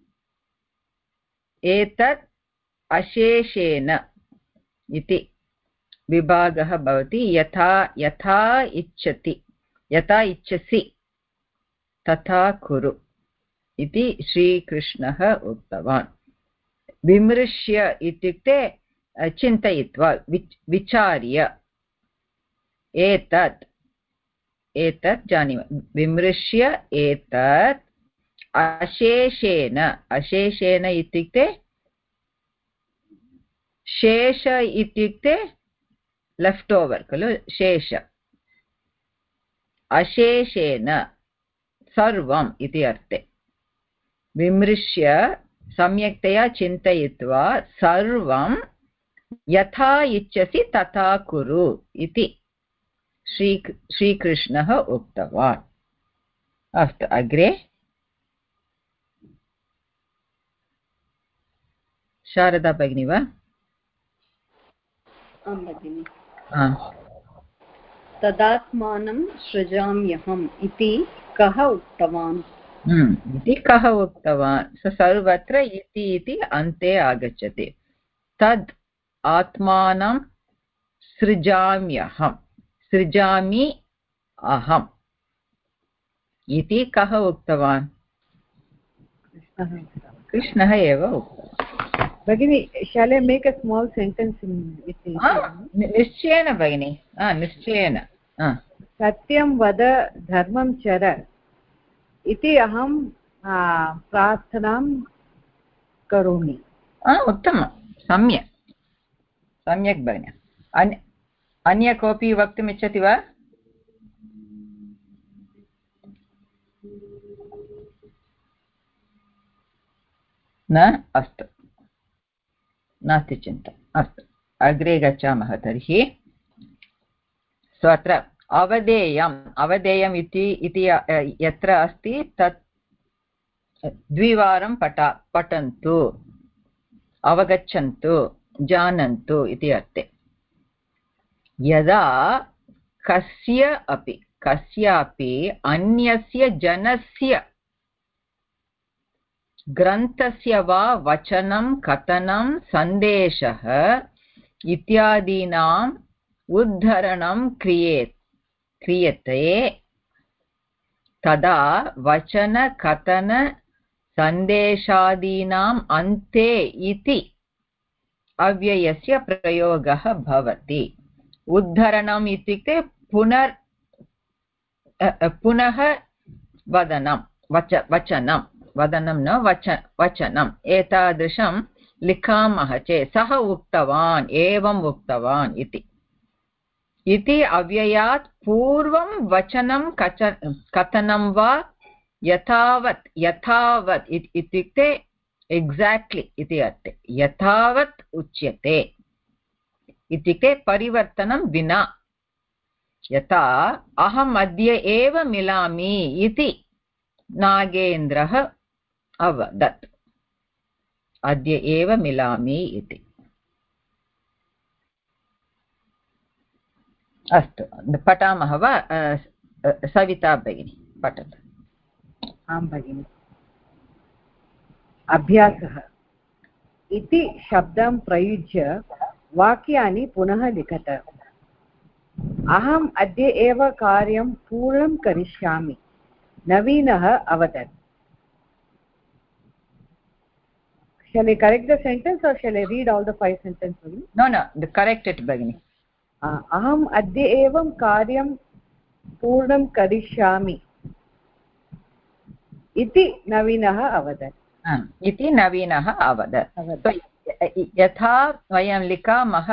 एतत् अशेषेण इति विभागः भवति। यथा यथा इच्छति यथा इच्छसि तथा कुरु इति श्रीकृष्णः उक्तवान्। विमृश्य इत्युक्ते चिन्तयित्वा विचार्य एतत् एतत् जानीमः। विमृश्य एतत् अशेषेण अशेषेण इत्युक्ते शेष इत्युक्ते लेफ्ट् ओवर् खलु शेष। अशेषेण सर्वम् इति अर्थे। विमृश्य सम्यक्तया चिन्तयित्वा सर्वं यथा इच्छसि तथा कुरु इति श्री श्रीकृष्णः उक्तवान्। अस्तु, अग्रे शारदा भगिनी वा? आं भगिनि। तदात्मानं सृजाम्यहम् इति कः उक्तवान्? इति कः उक्तवान्? सर्वत्र इति इति अन्ते आगच्छति। तद् आत्मानं सृजाम्यहम् सृजामि अहम् इति कः उक्तवान्? कृष्णः एव उक्तवान्। भगिनि, shall I make a small sentence in it? निश्चयेन भगिनि, निश्चयेन। सत्यं वद धर्मं चर इति अहं प्रार्थनां करोमि। उत्तमं, सम्यक् सम्यक् भगिनि। अन्य अन्य कोऽपि वक्तुम् इच्छति वा? न? अस्तु, नास्ति चिन्ता। अस्तु, अग्रे गच्छामः तर्हि। सो अत्र अवधेयम् अवधेयम् इति इति यत्र अस्ति तत् द्विवारं पठा पठन्तु अवगच्छन्तु जानन्तु इति अर्थे यदा कस्य अपि कस्यापि अन्यस्य जनस्य ग्रन्थस्य वा वचनं कथनं सन्देशः इत्यादीनाम् उद्धरणं क्रिये क्रियते तदा वचन कथन सन्देशादीनाम् अन्ते इति अव्ययस्य प्रयोगः भवति उद्धरणम् इत्युक्ते पुनर् पुनः वदनं वच वचनं वदनं न वच वचनम् एतादृशं लिखामः चेत् सः उक्तवान् एवम् उक्तवान् इति इति अव्ययात् पूर्वं वचनं कच कथनं वा यथावत् यथावत् इत्युक्ते एक्साक्ट्लि इति अर्थे यथावत् उच्यते इत्युक्ते परिवर्तनं विना यथा अहम् अद्य एव मिलामि इति नागेन्द्रः अवदत् अद्य एव मिलामि इति अस्तु पठामः वा सविता भगिनी पठतु आं भगिनि अभ्यासः इति शब्दं प्रयुज्य वाक्यानि पुनः लिखत अहम् अद्य एव कार्यं पूर्णं करिष्यामि नवीनः अवदत् Shall I correct the sentence or shall I read all the five sentences? No, no, the correct it Bhagini. अहम् अद्य एवं कार्यं पूर्णं करिष्यामि इति नवीनः अवदत् इति नवीनः अवदत् यथा वयं लिखामः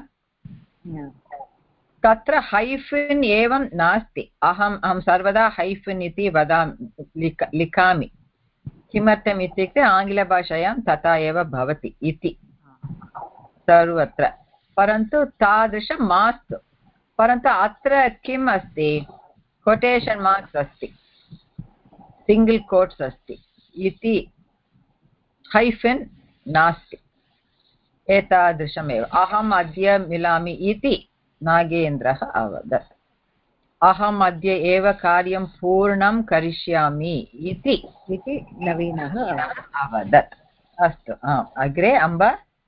तत्र हैफन् एवं नास्ति अहम् अहं सर्वदा हैफन् इति वदामि लिखामि किमर्थम् इत्युक्ते आङ्ग्लभाषायां तथा एव भवति इति सर्वत्र परन्तु तादृशं मास्तु परन्तु अत्र किम् अस्ति कोटेशन् मार्क्स् अस्ति सिङ्गल् कोट्स् अस्ति इति हैफन् नास्ति एतादृशमेव अहम् अद्य मिलामि इति नागेन्द्रः अवदत् अहम् अद्य एव कार्यं पूर्णं करिष्यामि इति इति नवीनः अवदत् अस्तु अग्रे अम्ब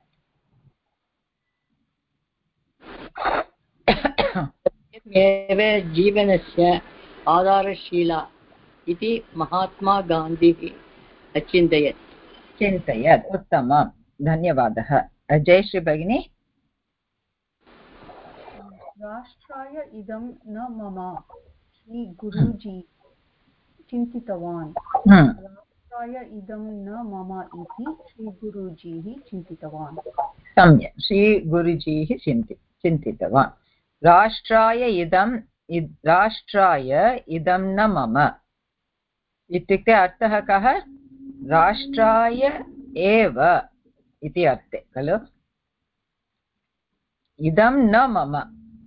एव जीवनस्य आधारशीला इति महात्मा गान्धिः अचिन्तयत् चिन्तयत् उत्तमं धन्यवादः जयश्री भगिनी राष्ट्राय इदं न मम श्री गुरुजी चिन्तितवान् राष्ट्राय इदं न मम इति श्री गुरुजीः चिन्तितवान् सम्यक् श्री गुरुजीः चिन्ति चिन्तितवान् राष्ट्राय इदं राष्ट्राय इदं न मम इत्युक्ते अर्थः कः राष्ट्राय एव इति अर्थे खलु इदं न मम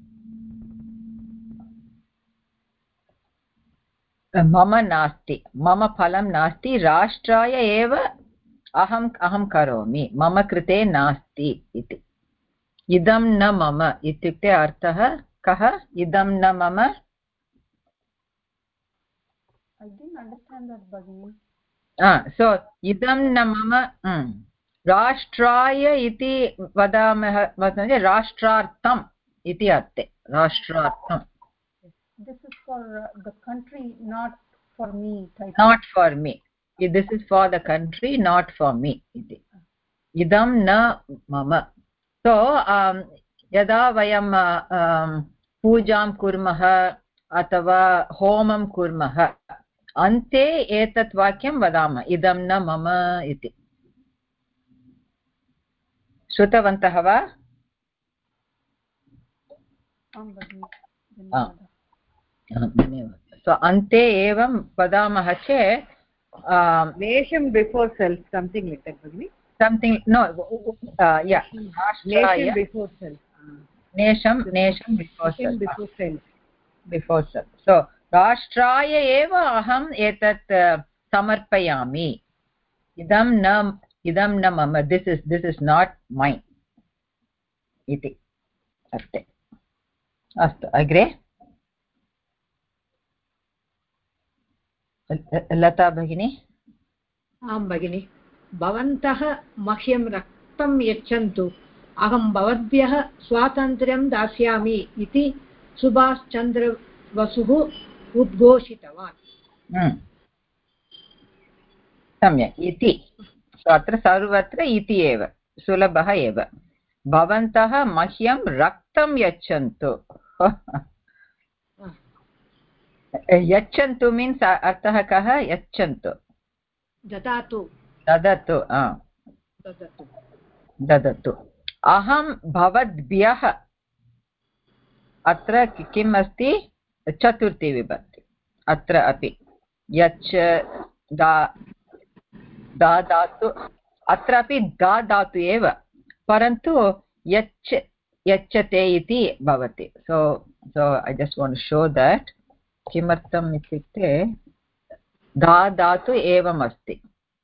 मम नास्ति मम फलं नास्ति राष्ट्राय एव अहम् अहं करोमि मम कृते नास्ति इति इदं न मम इत्युक्ते अर्थः कः इदं न मम I didn't understand that Bhagini. ah so idam na mama mm. राष्ट्राय इति वदामः वदन्ति राष्ट्रार्थम् इति अर्थे राष्ट्रार्थम् This is for uh, the country, not for me type. not for me this is for the country not for me iti idam na mama so um, यदा वयं पूजां कुर्मः अथवा होमं कुर्मः अन्ते एतत् वाक्यं वदामः इदं न मम इति श्रुतवन्तः वा धन्यवादः सो अन्ते एवं वदामः चेत् nation before self something like that Bhagini something no uh, yeah nation before self nation nation before nation self before self before सत् सो राष्ट्राय एव अहम् एतत् समर्पयामि इदं न इदं न मम this is this is not mine इति अर्थे अस्तु अग्रे लता भगिनी आं भगिनि भवन्तः मह्यं रक्तं यच्छन्तु अहं भवद्भ्यः स्वातन्त्र्यं दास्यामि इति सुभाष चन्द्र बसुः उद्घोषितवान् सम्यक् इति अत्र सर्वत्र इति एव सुलभः एव भवन्तः मह्यं रक्तं यच्छन्तु यच्छन्तु मीन्स् अर्थः कः यच्छन्तु ददातु ददतु ददातु ददतु अहं भवद्भ्यः अत्र किम् अस्ति चतुर्थी विभक्ति अत्र अपि यच्च दा दातु अत्रापि दातु एव परन्तु यच्च यच्छते इति भवति so so I just want to show that किमर्थम् इत्युक्ते दा धातु एवम् अस्ति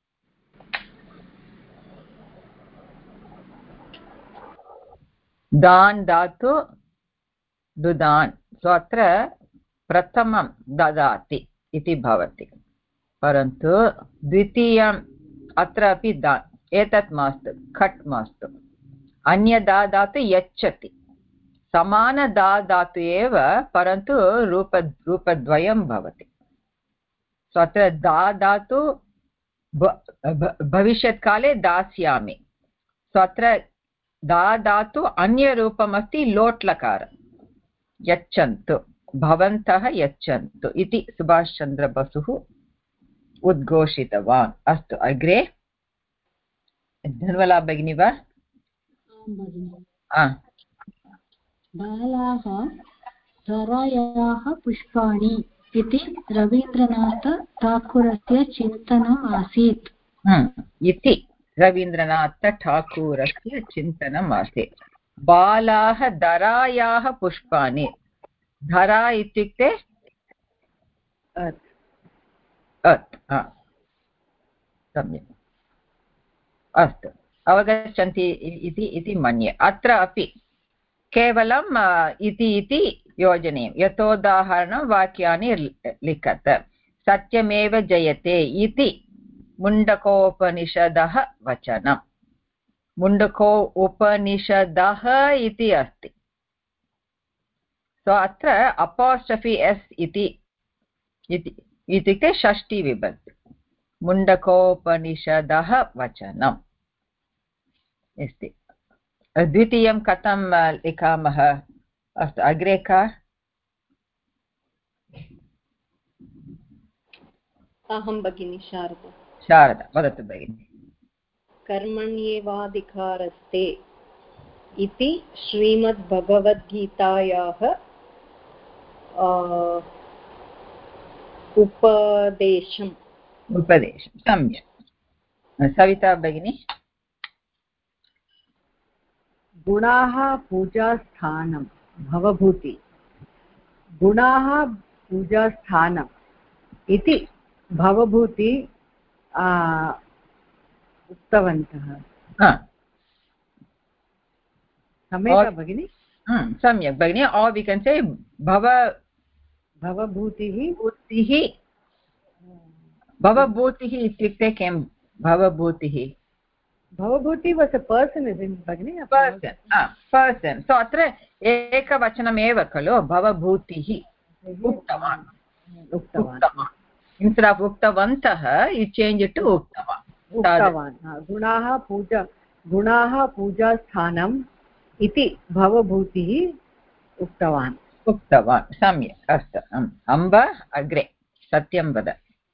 दान् धातु दुदान् सो अत्र प्रथमं ददाति इति भवति परन्तु द्वितीयम् अत्र अपि दान् एतत् मास्तु खट् मास्तु अन्यदा धातु यच्छति समान दा धातु एव परन्तु रूप रूपद्वयं भवति सो अत्र दा धातु भविष्यत्काले दास्यामि सो अत्र दा धातु अन्यरूपमस्ति लोट्लकार यच्छन्तु भवन्तः यच्छन्तु इति सुभाष चन्द्र बसुः उद्घोषितवान् अस्तु अग्रे धन्वला भगिनी वा बालाः धरायाः पुष्पाणि इति रवीन्द्रनाथ ठाकुरस्य चिन्तनम् आसीत् इति रवीन्द्रनाथ ठाकुरस्य चिन्तनम् आसीत् बालाः धरायाः पुष्पाणि धरा इत्युक्ते अत् सम्यक् अस्तु अवगच्छन्ति इति इति मन्ये अत्र अपि केवलम् इति इति योजनीयं यथोदाहरणं वाक्यानि लिखत सत्यमेव जयते इति मुण्डकोपनिषदः वचनं मुण्डको उपनिषदः इति अस्ति सो अत्र अपोस्ट्रफी एस् इति इत्युक्ते षष्ठी विभक्ति मुण्डकोपनिषदः वचनम् अस्ति द्वितीयं कथं लिखामः अस्तु अग्रे का अहं भगिनी शारदा शारदा वदतु भगिनि कर्मण्येवाधिकारस्ते इति श्रीमद्भगवद्गीतायाः उपदेशम् उपदेशं सम्यक् सविता भगिनी गुणाः पूजास्थानं भवभूति गुणाः पूजास्थानम् इति भवभूति उक्तवन्तः सम्यक् भगिनि सम्यक् भगिनि और वी कैन से भव भवभूतिः भूतिः भवभूतिः इत्युक्ते किं भवभूतिः Bhavabhuti was a person isn't भगिनि person ah person so अत्र एकवचनमेव खलु भवभूतिः उक्तवान् उक्तवान् instead of उक्तवन्तः you change it to उक्तवान् उक्तवान् गुणाः पूजा गुणाः पूजास्थानम् इति भवभूतिः उक्तवान् उक्तवान् सम्यक् अस्तु अम्ब अग्रे सत्यं वद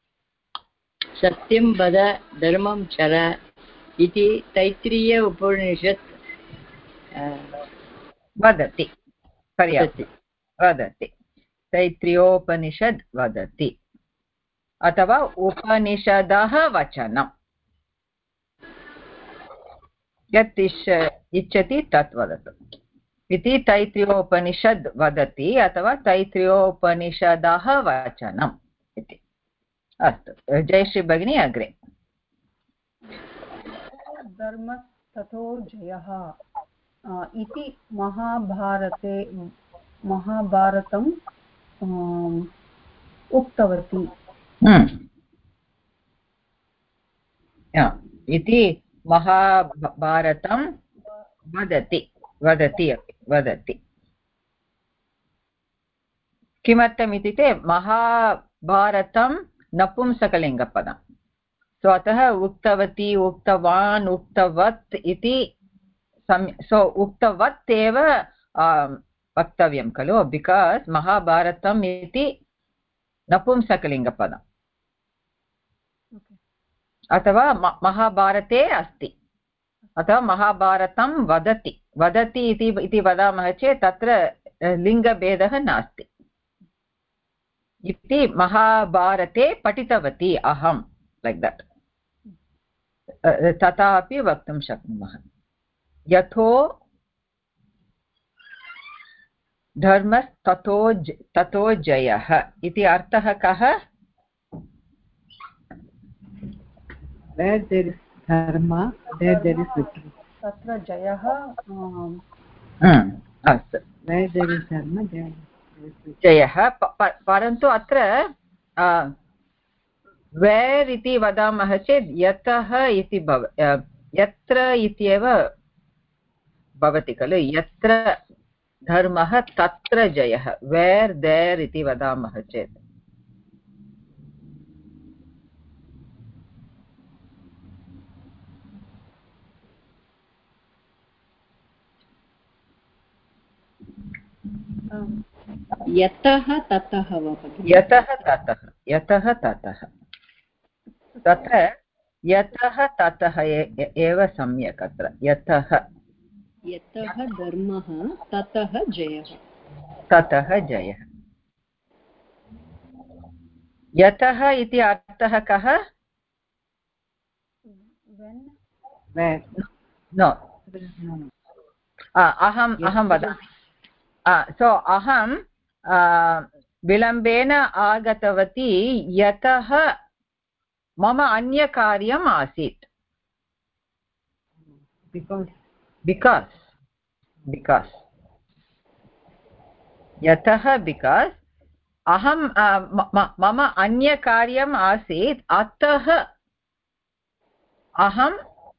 सत्यं वद धर्मं चर इति तैत्तिरीय उपनिषत् वदति पर्याप्तं वदति तैत्तिरीयोपनिषद् वदति अथवा उपनिषदः वचनं यत् इच्छति तत् वदतु इति तैत्तिरीयोपनिषद् वदति अथवा तैत्तिरीयोपनिषदः वचनम् इति। अस्तु, जयश्री भगिनी अग्रे। धर्मस्ततो जयः इति महाभारते महाभारतम् उक्तवती इति महाभारतं वदति वदति अपि वदति। किमर्थम् इत्युक्ते महाभारतं नपुंसकलिङ्गपदं, सो अतः उक्तवती उक्तवान् उक्तवत् इति सो उक्तवत् एव वक्तव्यं खलु, बिकास् महाभारतम् इति नपुंसकलिङ्गपदम् अथवा महाभारते अस्ति अथवा महाभारतं वदति वदति इति वदामः चेत् तत्र लिङ्गभेदः नास्ति। इति महाभारते पठितवती अहं, लैक् दट्, तथा अपि वक्तुं शक्नुमः। यथो धर्मस्ततो ततो जयः इति अर्थः कः? Where there is dharma, there there is victory. तत्र जयः अस्तु, Where there is dharma, there is victory. जयः। परन्तु अत्र वेर् इति वदामः चेत् यतः इति भव यत्र इत्येव भवति खलु, यत्र धर्मः तत्र जयः, वेर् देर् इति वदामः चेत्। यतः ततः यतः ततः यतः ततः तत्र यतः ततः एव सम्यक्। अत्र यतः यतः धर्मः ततः जयः ततः जयः। यतः इति अर्थः कः? Where? नो, अहम् अहं वदामि। सो अहं विलम्बेन आगतवती यतः मम अन्यकार्यम् आसीत्। Because बिकास् बिकास् यतः बिकास् अहं मम अन्यकार्यम् आसीत्, अतः अहं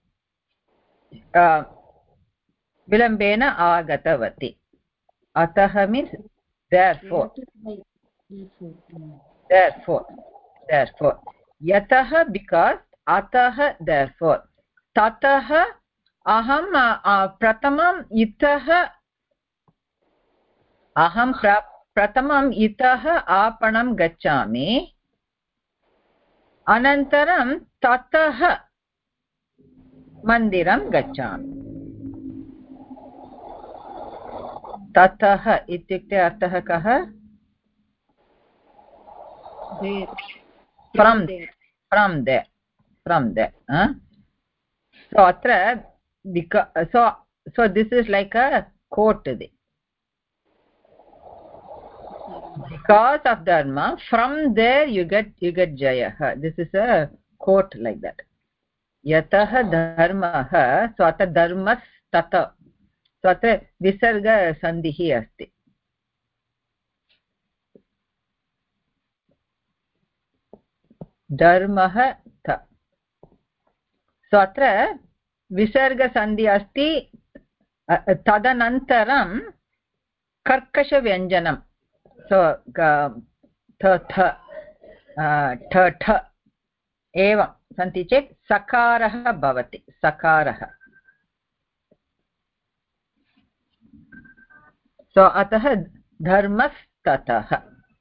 विलम्बेन आगतवती। अतः मीन्स् therefore therefore therefore यतः बिकास् अतः therefore ततः अहं प्रथमम् इतः अहं प्रथमम् इतः आपणं गच्छामि, अनन्तरं ततः मन्दिरं गच्छामि। ततः इत्युक्ते अर्थः कः? From from there from there so अत्र so so this is like a quote. Because of dharma, from there you get you get jaya. This is a quote like that. Yatah dharmah, so ata dharmas tata, so atra visarga sandhihi asti. Dharmah ta, so atra visarga sandhi asti. Tadanantaram karkasha vyanjanam, so tha tha tha tha evam santi chet sakarah bhavati, sakarah. So atah dharmastatah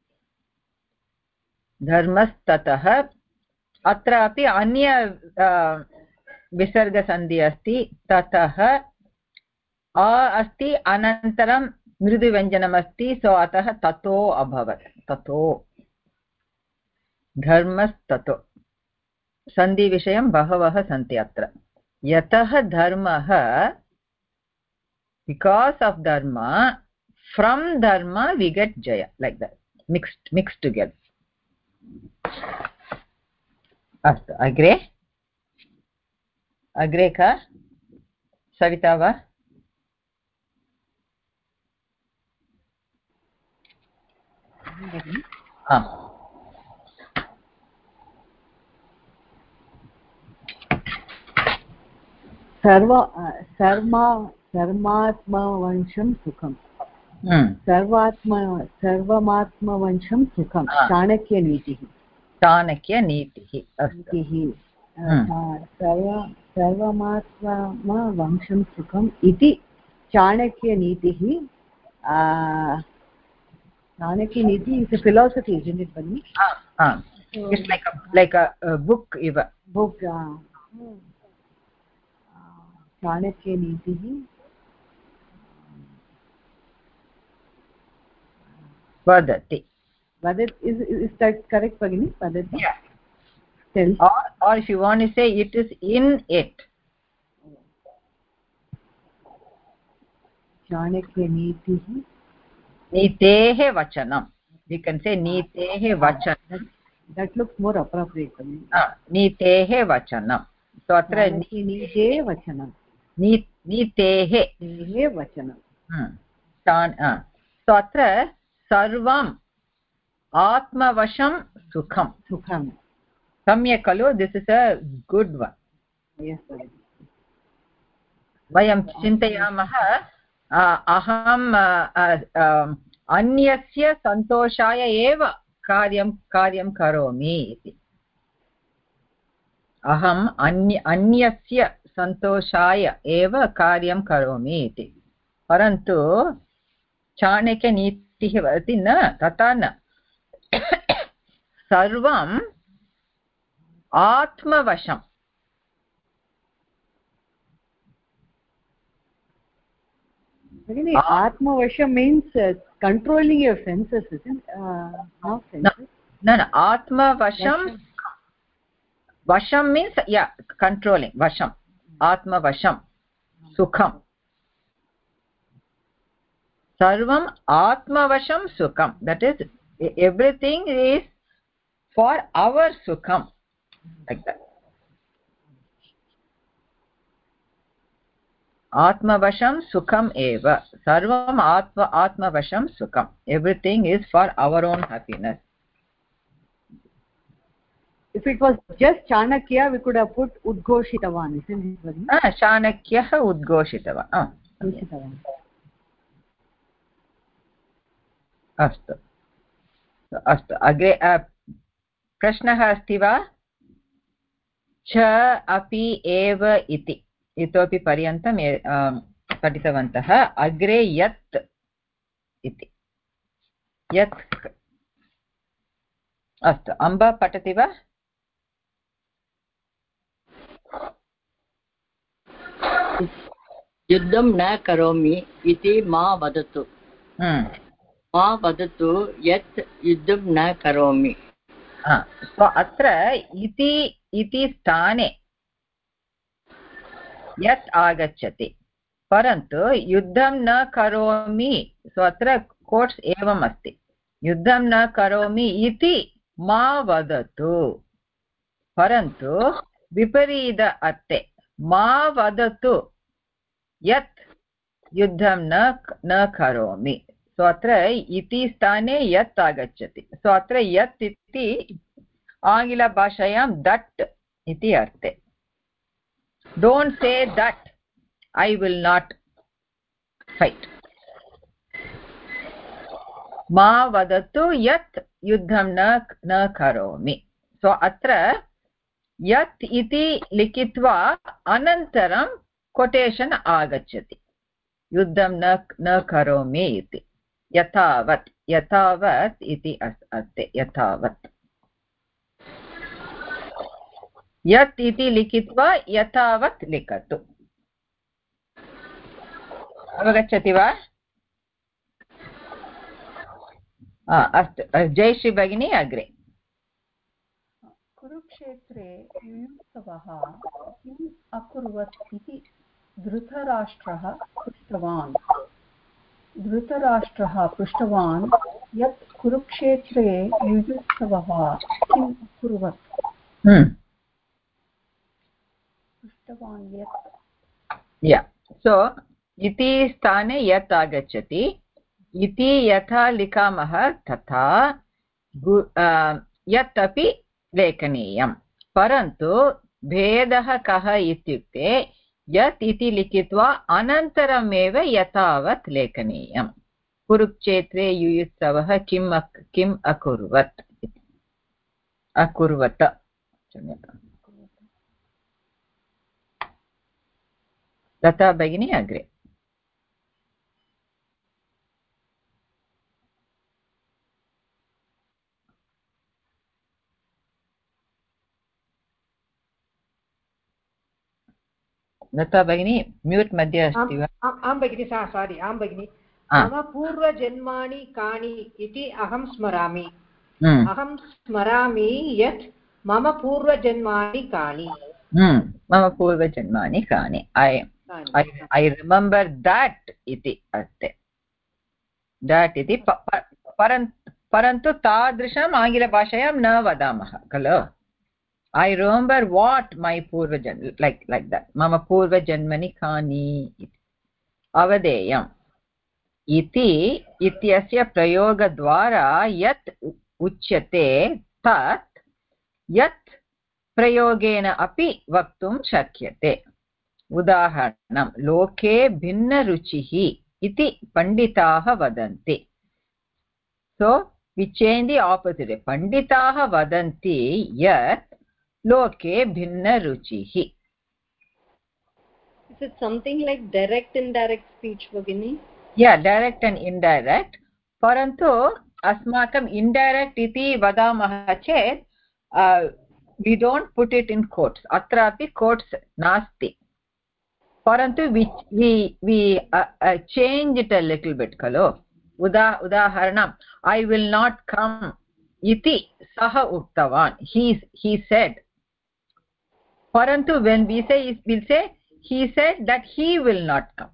dharmastatah atra api anya visarga sandhi asti. Tatah a asti anantaram mridu vyanjanam asti, so atah tato abhavat, tato dharmastato. Sandhi vishayam bahavaha santi atra. Yatah dharmah because of dharma, from dharma we get jaya, like that, mixed mixed together. अस्तु अग्रे अग्रे का सविता वा सर्व सर्मा सर्वात्मवंशं सुखं सर्वात्म सर्वमात्मवंशं सुखं चाणक्यनीतिः चाणक्यनीतिः नीतिः सर्व सर्वमात्मवंशं सुखम् इति चाणक्यनीतिः Chanakya Niti is a philosophy, isn't it, Bani? Ah, ah. So, it's like a like a, a book, even book. Uh, चाणक्यनीतिः vadati. Vadati is is that correct, Bhagini? Vadati. Yeah. Tell. Or or if you want to say it is in it. चाणक्यनीतिः नीतेः वचनम्. You can say नीतेः वचनम्. That looks more appropriate. Ah, नीतेः वचनम्. So अत्र नीतेः वचनम्. नी नीतेः वचनम्. So अत्र सर्वम् आत्मवशं सुखं. सुखं. सम्यक् खलु? This is a good one. Yes, वयं चिन्तयामः अहम् अन्यस्य सन्तोषाय एव कार्यं कार्यं करोमि इति. अहम् अन्य अन्यस्य सन्तोषाय एव कार्यं करोमि इति. परन्तु चाणक्यनीतिः वदति न, तथा न. सर्वम् आत्मवशम्. Really, Atmavasha means uh, controlling your senses, isn't it? Uh, not senses. No, no. Atmavasham. Vasham means, yeah, controlling. Vasham. Atmavasham. Sukham. Sarvam Atmavasham Sukham. That is, everything is for our Sukham. Like that. Atmavasham Sukham eva. Sarvam Atma Atmavasham Sukham. Everything is for our own happiness. If it was just Chanakya, we could have put Udghoshitavan, isn't it? Ah, Chanakyah Udghoshitavan. Ah. Udghoshitavan. अस्तु अस्तु अग्रे प्रश्नः अस्ति वा? च अपि एव इति इतोपि पर्यन्तं पठितवन्तः. अग्रे यत् इति. यत्. अस्तु अम्ब पठति वा? युद्धं न करोमि इति मा वदतु. मा वदतु यत् युद्धं न करोमि. सो अत्र इति इति स्थाने यत् आगच्छति, परन्तु युद्धं न करोमि. सो अत्र कोट्स् एवम् अस्ति, युद्धं न करोमि इति मा वदतु. परन्तु विपरीत अर्थे मा वदतु यत् युद्धं न न करोमि. सो अत्र इति स्थाने यत् आगच्छति. सो अत्र यत् इति आङ्ग्लभाषायां दट् इति अर्थे. Don't say that I will not fight. मा वदतु यत् युद्धं न न करोमि. सो अत्र यत् इति लिखित्वा अनन्तरं कोटेशन् आगच्छति, युद्धं न न करोमि इति. यथावत् यथावत् इति अस्ति. यथावत् यत् इति लिखित्वा यथावत् लिखतु. अवगच्छति वा? अस्तु, जयश्री भगिनी अग्रे. कुरुक्षेत्रे युयुत्सवः किम् अकुर्वत् इति धृतराष्ट्रः पृष्टवान् धृतराष्ट्रः पृष्टवान् यत् कुरुक्षेत्रे युयुत्सवः किम् अकुर्वत् पृष्टवान् यत् या सो इति स्थाने यत् आगच्छति इति यथा लिखामः तथा यत् अपि लेखनीयं परन्तु भेदः कः इत्युक्ते यत् इति लिखित्वा अनन्तरमेव यथावत् लेखनीयं कुरुक्षेत्रे युयुत्सवः किम् किम् अकुर्वत् अकुर्वत लता भगिनी अग्रे लता भगिनी म्यूट् मध्ये अस्ति वा आं भगिनि सारी आं भगिनि मम पूर्वजन्मानि कानि इति अहं स्मरामि अहं स्मरामि यत् मम पूर्वजन्मानि कानि मम पूर्वजन्मानि कानि ऐ ऐ रिमेम्बर् दाट् इति अस्ति दाट् इति परन्तु तादृशम् आङ्ग्लभाषायां न वदामः खलु I remember what my purvajan like like that mama purvajanmani kani iti avadeyam iti ityasya prayogadvara yat uchyate tat yat prayogena api vaktum shakyate udaharanam loke bhinna ruchihi iti panditaah vadanti so we change the opposite panditaah vadanti yat loke bhinna ruchihi. Is it something like direct indirect speech Bhagini? Yeah, direct and indirect. Parantu asmakam indirect iti vadamah chet uh, we don't put it in quotes. Atrapi quotes nasti. Parantu we we we uh, uh, change it a little bit kalo. Uda udaharanam I will not come iti saha uktavan. He he said. Parantu when we say we'll say he said that he will not come.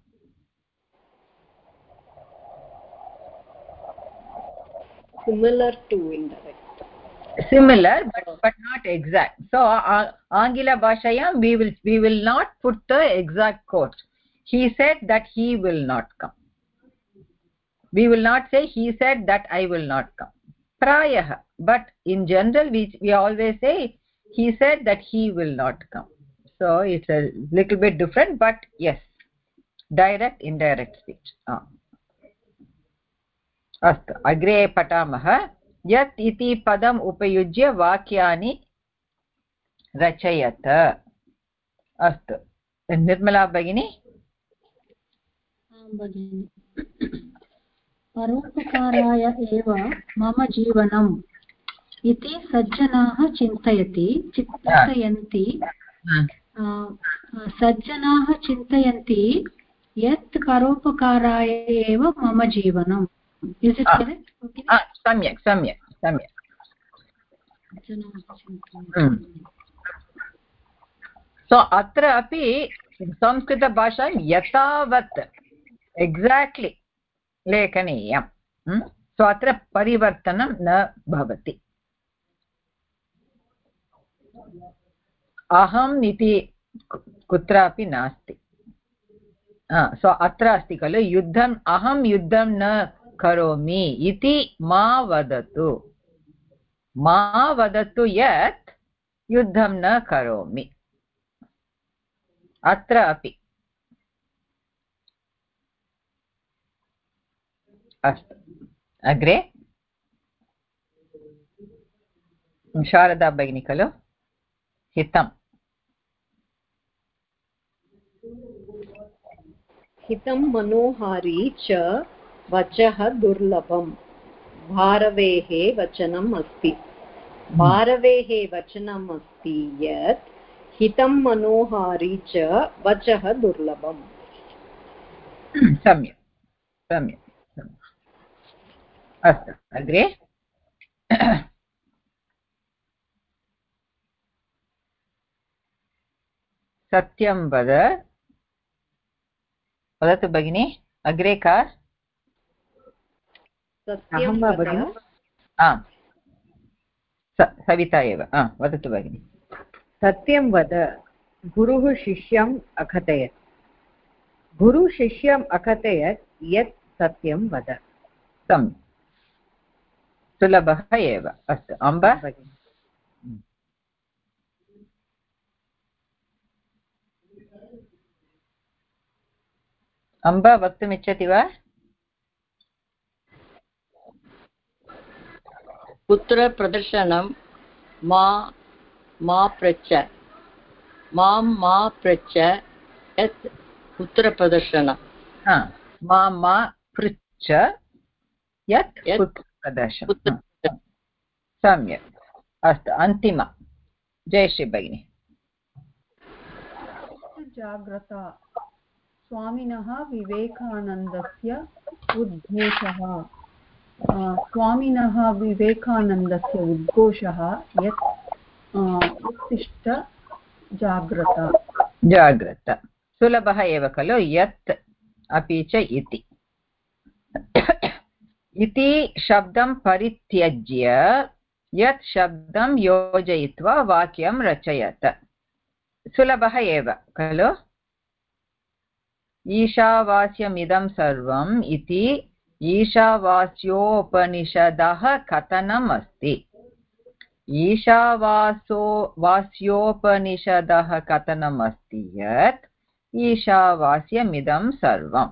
Similar to indirect. Similar but but not exact. So uh, Angila Bhashayam we will we will not put the exact quote. He said that he will not come. We will not say he said that I will not come. Prayah. But in general we we always say he said that he will not come. So it's a little bit different, but yes, direct indirect speech. ah. अस्तु अग्रे पठामः यत् इति पदम् उपयुज्य वाक्यानि रचयत अस्तु निर्मला भगिनी आं भगिनि परोपकाराय एव मम जीवनम् इति सज्जनाः चिन्तयति चिन्तयन्ति सज्जनाः चिन्तयन्ति यत् परोपकाराय एव मम जीवनम् Is it correct? Okay. Ah, samyak, samyak, samyak. Hmm. So, atra api Samskrita bhashayam yatavat exactly lekaniyam. Hmm? So, atra parivartanam na bhavati. Aham iti kutrapi nasti. Ah, so, atra asti kalu yuddham aham yuddham na करोमि इति मा वदतु मा वदतु यत् युद्धं न करोमि अत्र अपि अस्तु अग्रे शारदा भगिनी खलु हितम् हितं मनोहारी च वचः दुर्लभम् भारवेः वचनम् अस्ति भारवेः वचनम् अस्ति यत् हितं मनोहारी च वचः दुर्लभम् सम्यक् सम्यक् अस्तु अग्रे सत्यं वद वदतु भगिनी अग्रे का अहं वा भगिनि आम् सविता एव वदतु भगिनि सत्यं वद गुरुः शिष्यम् अकथयत् गुरु शिष्यम् अकथयत् यत् सत्यं वद सम्यक् सुलभः एव अस्तु अम्ब अम्ब वक्तुमिच्छति वा पुत्रप्रदर्शनं मा मा पृच्छ मां मा पृच्छ यत् पुत्रप्रदर्शनं मां मा पृच्छ यत् पुत्रप्रदर्शनं सम्यक् अस्तु अन्तिम जयश्री भगिनी जाग्रता स्वामिनः विवेकानन्दस्य उद्घोषः स्वामिनः विवेकानन्दस्य उद्घोषः यत् उत्तिष्ठ जाग्रता जाग्रत सुलभः एव खलु यत् अपि च इति इति शब्दं परित्यज्य यत् शब्दं योजयित्वा वाक्यं रचयत सुलभः एव खलु ईशावास्यमिदं सर्वम् इति ईशावास्योपनिषदः कथनम् अस्ति ईशावासो वास्योपनिषदः कथनम् अस्ति यत् ईशावास्यमिदं सर्वम्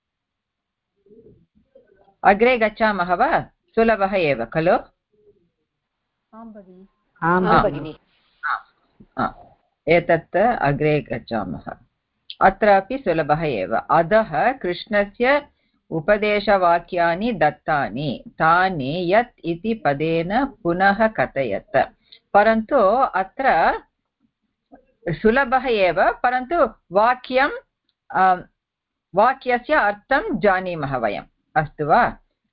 अग्रे गच्छामः वा सुलभः एव खलु आं भगिनि एतत् अग्रे गच्छामः अत्रापि सुलभः एव अधः कृष्णस्य उपदेशवाक्यानि दत्तानि तानि यत् इति पदेन पुनः कथयत परन्तु अत्र सुलभः एव परन्तु वाक्यं वाक्यस्य अर्थं जानीमः वयम् अस्तु वा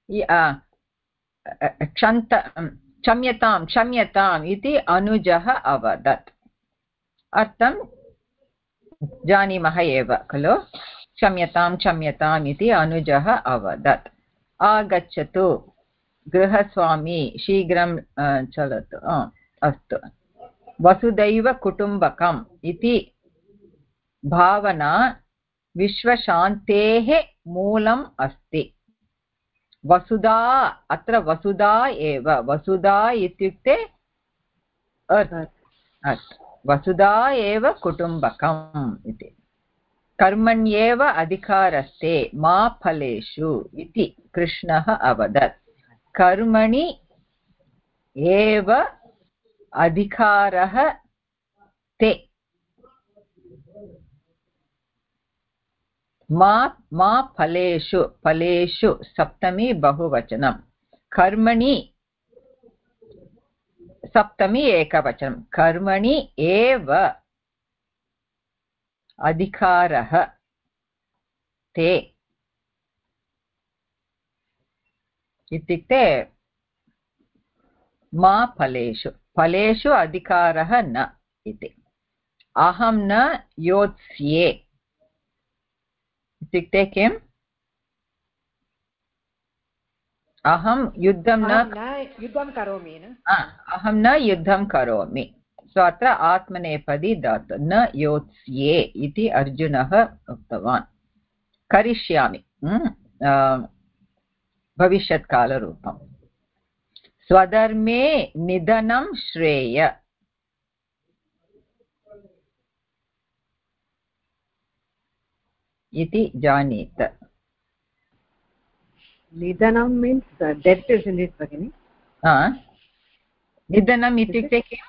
क्षन्त क्षम्यतां क्षम्यताम् इति अनुजः अवदत् अर्थं जानीमः एव खलु क्षम्यतां क्षम्यताम् इति अनुजः अवदत् आगच्छतु गृहस्वामी शीघ्रं चलतु अस्तु वसुदैव कुटुम्बकम् इति भावना विश्वशान्तेः मूलम् अस्ति वसुधा अत्र वसुधा एव वसुधा इत्युक्ते वसुधा एव कुटुम्बकम् इति कर्मण्येव अधिकारस्ते मा फलेषु इति कृष्णः अवदत् कर्मणि एव अधिकारः ते मा मा फलेषु फलेषु सप्तमी बहुवचनं कर्मणि सप्तमी एकवचनं कर्मणि एव अधिकारः ते इत्युक्ते मा फलेषु फलेषु अधिकारः न इति अहं न योत्स्ये इत्युक्ते किम् अहं युद्धं न युद्धं करोमि अहं न युद्धं करोमि सो अत्र आत्मनेपदी धातु न योत्स्ये इति अर्जुनः उक्तवान् करिष्यामि भविष्यत्कालरूपं स्वधर्मे निधनं श्रेय इति जानीत निधनं मीन्स् डेत् isn't it भगिनि निधनम् इत्युक्ते किम्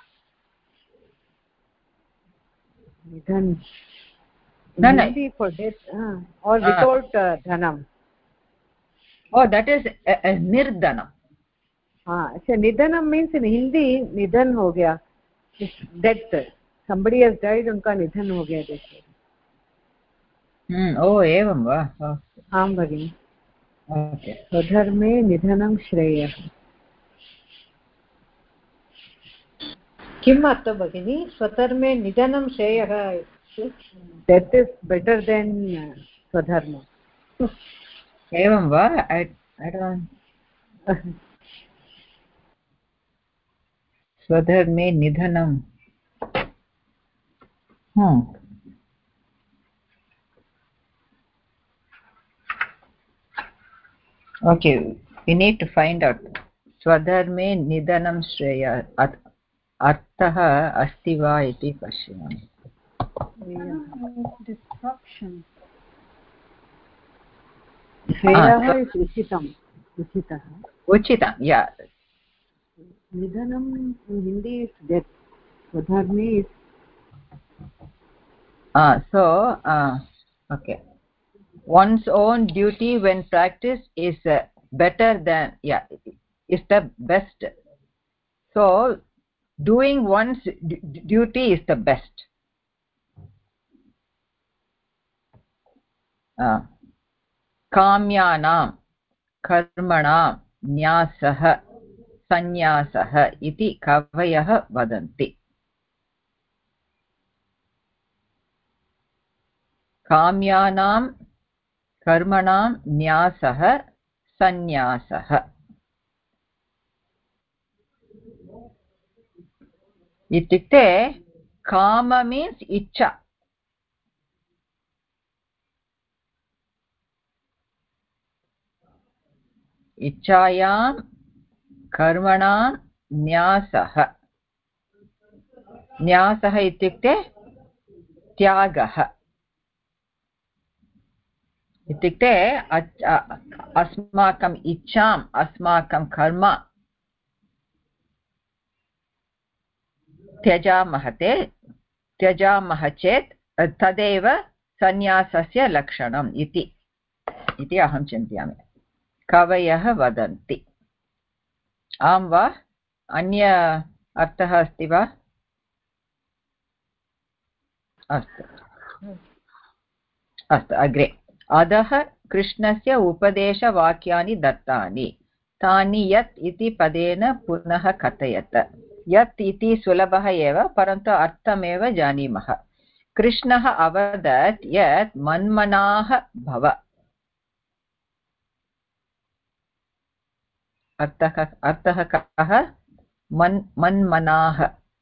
निधन no no for death uh, or without uh, dhanam oh that is uh, uh, nirdanam ha so nidhanam means in hindi nidhan ho gaya death somebody has died unka nidhan ho gaya देखिए hmm oh evam va aam bhagini okay स्वधर्मे निधनं श्रेयः किम् अर्थः भगिनि स्वधर्मे निधनं श्रेयः that is better than uh, स्वधर्म एवं वा? I don't स्वधर्मे निधनं. hmm okay, we need to find out. स्वधर्मे निधनं श्रेय अर्थः अस्ति वा इति पश्यामि. Disruption. श्रेयः इस् उचितम् उचितः उचितं. या निधनं हिन्दी इस् डेत् स्वधर्मे is uh, so uh, okay, one's own duty when practiced is uh, better than, yeah, is the best. So doing one's duty is the best. uh, काम्यानां कर्मणां न्यासः संन्यासः इति कवयः वदन्ति. काम्यानां कर्मणां न्यासः संन्यासः इत्युक्ते काम मीन्स् इच्छा. इच्छायां कर्मणां न्यासः. न्यासः इत्युक्ते त्यागः. इत्युक्ते अस्माकम् इच्छाम् अस्माकं कर्म त्यजामः ते त्यजामः चेत् तदेव सन्न्यासस्य लक्षणम् इति इति अहं चिन्तयामि. कवयः वदन्ति. आं वा? अन्य अर्थः अस्ति वा? अस्तु अस्तु अग्रे. अधः कृष्णस्य उपदेशवाक्यानि दत्तानि तानि यत् इति पदेन पुनः कथयत. यत् इति सुलभः एव, परन्तु अर्थमेव जानीमः. कृष्णः अवदत् यत् मन्मनाः भव. अर्थः अर्थः कः? मन् मन्मनाः.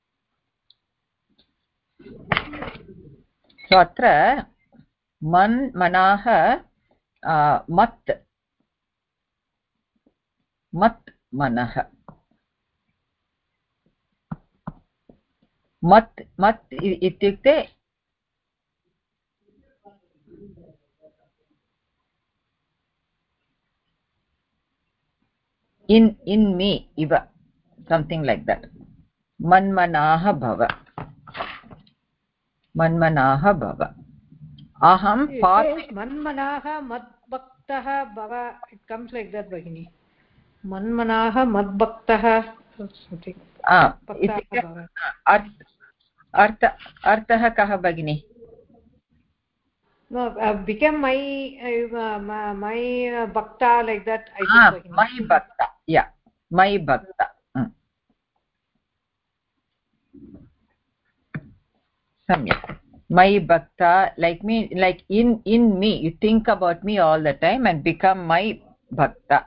सो अत्र मन्मनाः मत् मत् मनः. मत् मत् इत्युक्ते in in me iva, something like that. Manmanaah bhava. Manmanaah bhava. Aham pape manmanaah madbhaktah bhava. It comes like that, Bhagini. Manmanaah madbhaktah something. Ah, artha artah kah Bhagini? No, uh, became my uh, my, my uh, bhakta, like that. I ah, think my bhakta. Yeah, my bhakta. Hmm. Samyak. My bhakta, like me, like in in me. You think about me all the time and become my bhakta.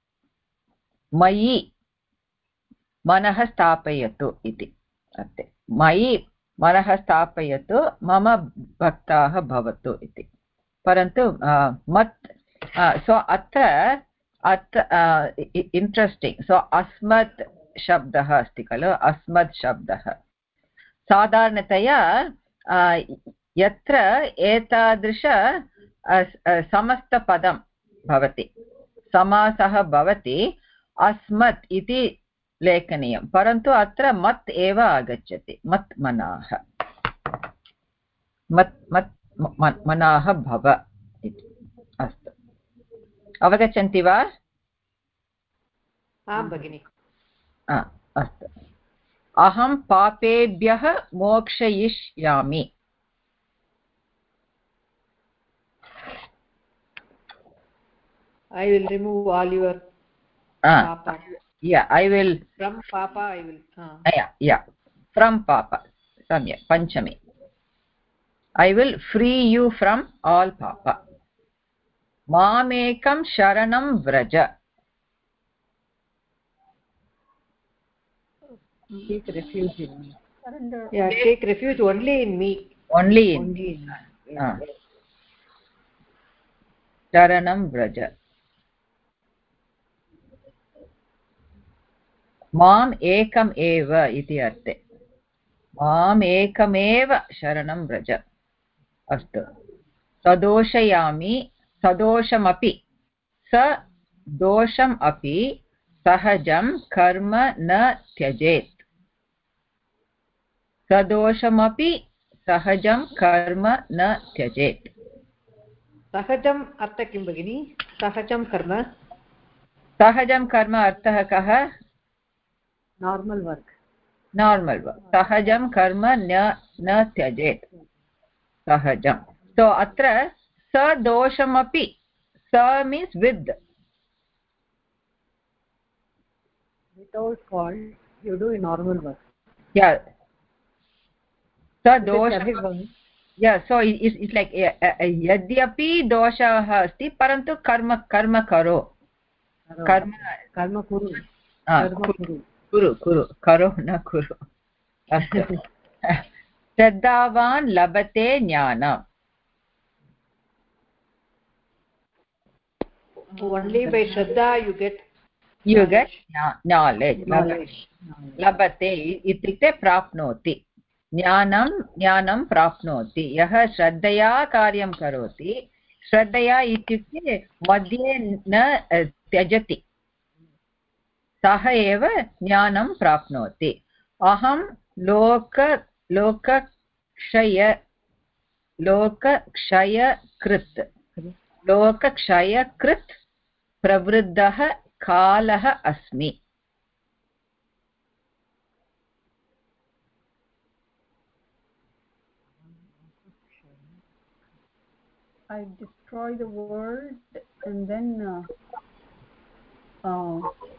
Mayi manah sthapayatu iti. Arte. Mayi manah sthapayatu mama bhaktaah bhavatu iti. Parantu uh, mat uh, so atra at uh, interesting. So asmat shabdah asti kalo. Asmat shabdah साधारणतया यत्र एतादृश समस्तपदं भवति, समासः भवति, अस्मत् इति लेखनीयं, परन्तु अत्र मत् एव आगच्छति. मत् मनाः, मत् मत् मनाः भव इति. अस्तु, अवगच्छन्ति वा? आं भगिनि. अस्तु. अहं पापेभ्यः मोक्षयिष्यामि. I will remove all your uh, papa. Yeah, I will. From papa, I will. Uh. Yeah, yeah. From papa. Samyak. Panchami. I will free you from all papa. मामेकं शरणं Vraj Take refuge in me. Surrender. Yeah, take refuge only in me. Only in. Only in me. Yes. Ah. Sharanam vraja. Mam ekam eva iti arte. Mam ekam eva sharanam vraja. Astu. Sadoshayami sadoshamapi. Sa dosham api sahajam karma na tyajet. Sadoshamapi सहजं कर्म न त्यजेत् सहजम् अर्थः किं भगिनि सहजं कर्म सहजं कर्म अर्थः कः Normal work. Normal work. सहजं कर्म न न त्यजेत् सहजं. So अत्र सदोषमपि स means with. Without fault, you do normal work. Yeah. Sadosha. Yeah, so it, it's, it's like yadyapi doshah asti parantu karma karma karo. Karma karma kuru. Ah, karma kuru. Kuru kuru karo na kuru. Astu. Shraddhavan labate jnanam. Only by Shraddha you get you get knowledge. Knowledge. Labate itukte prapnoti. ज्ञानं ज्ञानं प्राप्नोति यः श्रद्धया कार्यं करोति श्रद्धया इत्युक्ते मध्ये न त्यजति सः एव ज्ञानं प्राप्नोति अहं लोक लोकक्षय लोकक्षयकृत् लोकक्षयकृत् प्रवृद्धः कालः अस्मि I destroy the world and then uh, uh,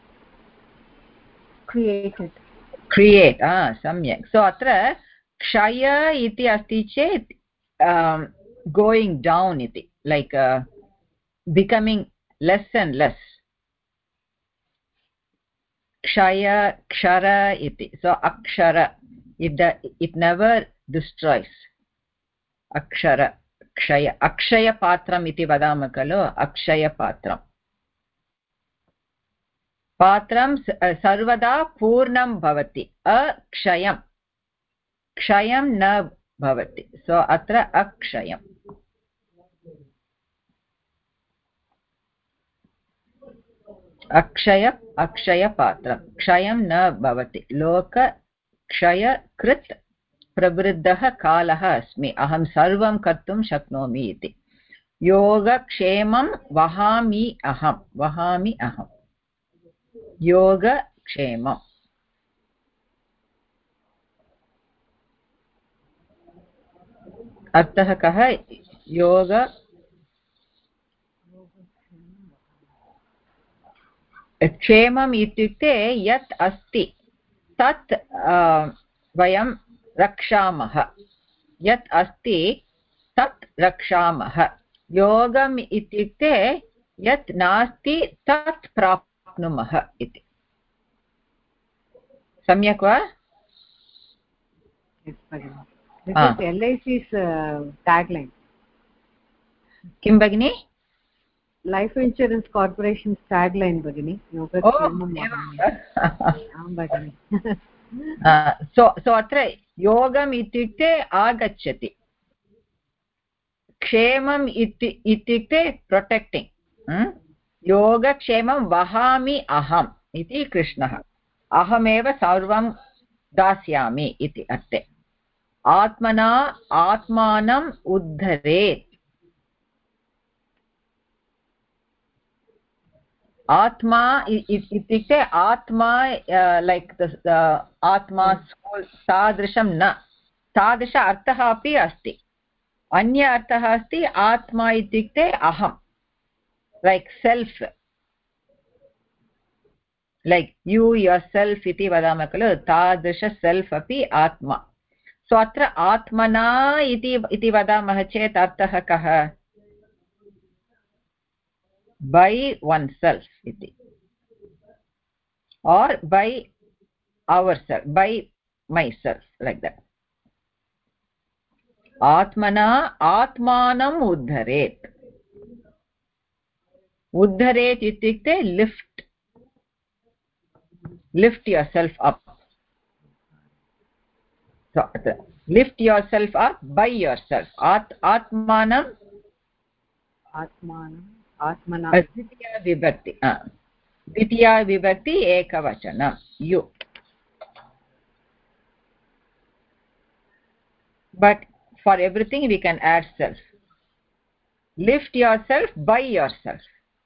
create it. Create, ah, samyak. So atra kshaya iti asti chet um, going down iti, like uh, becoming less and less. Kshaya, kshara iti. So akshara, it, it never destroys. Akshara. क्षय अक्षयपात्रम् इति वदामः खलु अक्षयपात्रं पात्रं सर्वदा पूर्णं भवति अक्षयं क्षयं न भवति सो अत्र अक्षयम् अक्षय अक्षयपात्रं क्षयं न भवति लोकक्षयकृत् प्रवृद्धः कालः अस्मि अहं सर्वं कर्तुं शक्नोमि इति योगक्षेमं वहामि अहं वहामि अहं योगक्षेमम् अर्थः कः योग क्षेमम् इत्युक्ते यत् अस्ति तत् वयं रक्षामः यत् अस्ति तत् रक्षामः योगम् इत्युक्ते यत् नास्ति तत् प्राप्नुमः इति सम्यक् वा This is L I C's uh, tagline. किं भगिनि Life Insurance Corporation's tagline भगिनि योगक्षेमम् आं भगिनि सो सो अत्र योगम् इत्युक्ते आगच्छति क्षेमम् इत्युक्ते प्रोटेक्टिङ्ग् योगक्षेमं वहामि अहम् इति कृष्णः अहमेव सर्वं दास्यामि इति अर्थे आत्मना आत्मानम् उद्धरेत् आत्मा इत्युक्ते आत्मा लैक् आत्मा तादृशं न तादृश अर्थः अपि अस्ति अन्य अर्थः अस्ति आत्मा इत्युक्ते अहं like self like you yourself इति वदामः खलु तादृश सेल्फ् अपि आत्मा सो अत्र आत्मना इति वदामः चेत् अर्थः कः by oneself iti, or by ourself, by myself, like that. Atmana atmanam uddharet. Uddharet itukte lift, lift yourself up. So lift yourself up by yourself. At atmanam atmanam atmana dvitiya vibhakti. Dvitiya vibhakti ekavachanam, you. But for everything we can add self. Lift yourself by yourself.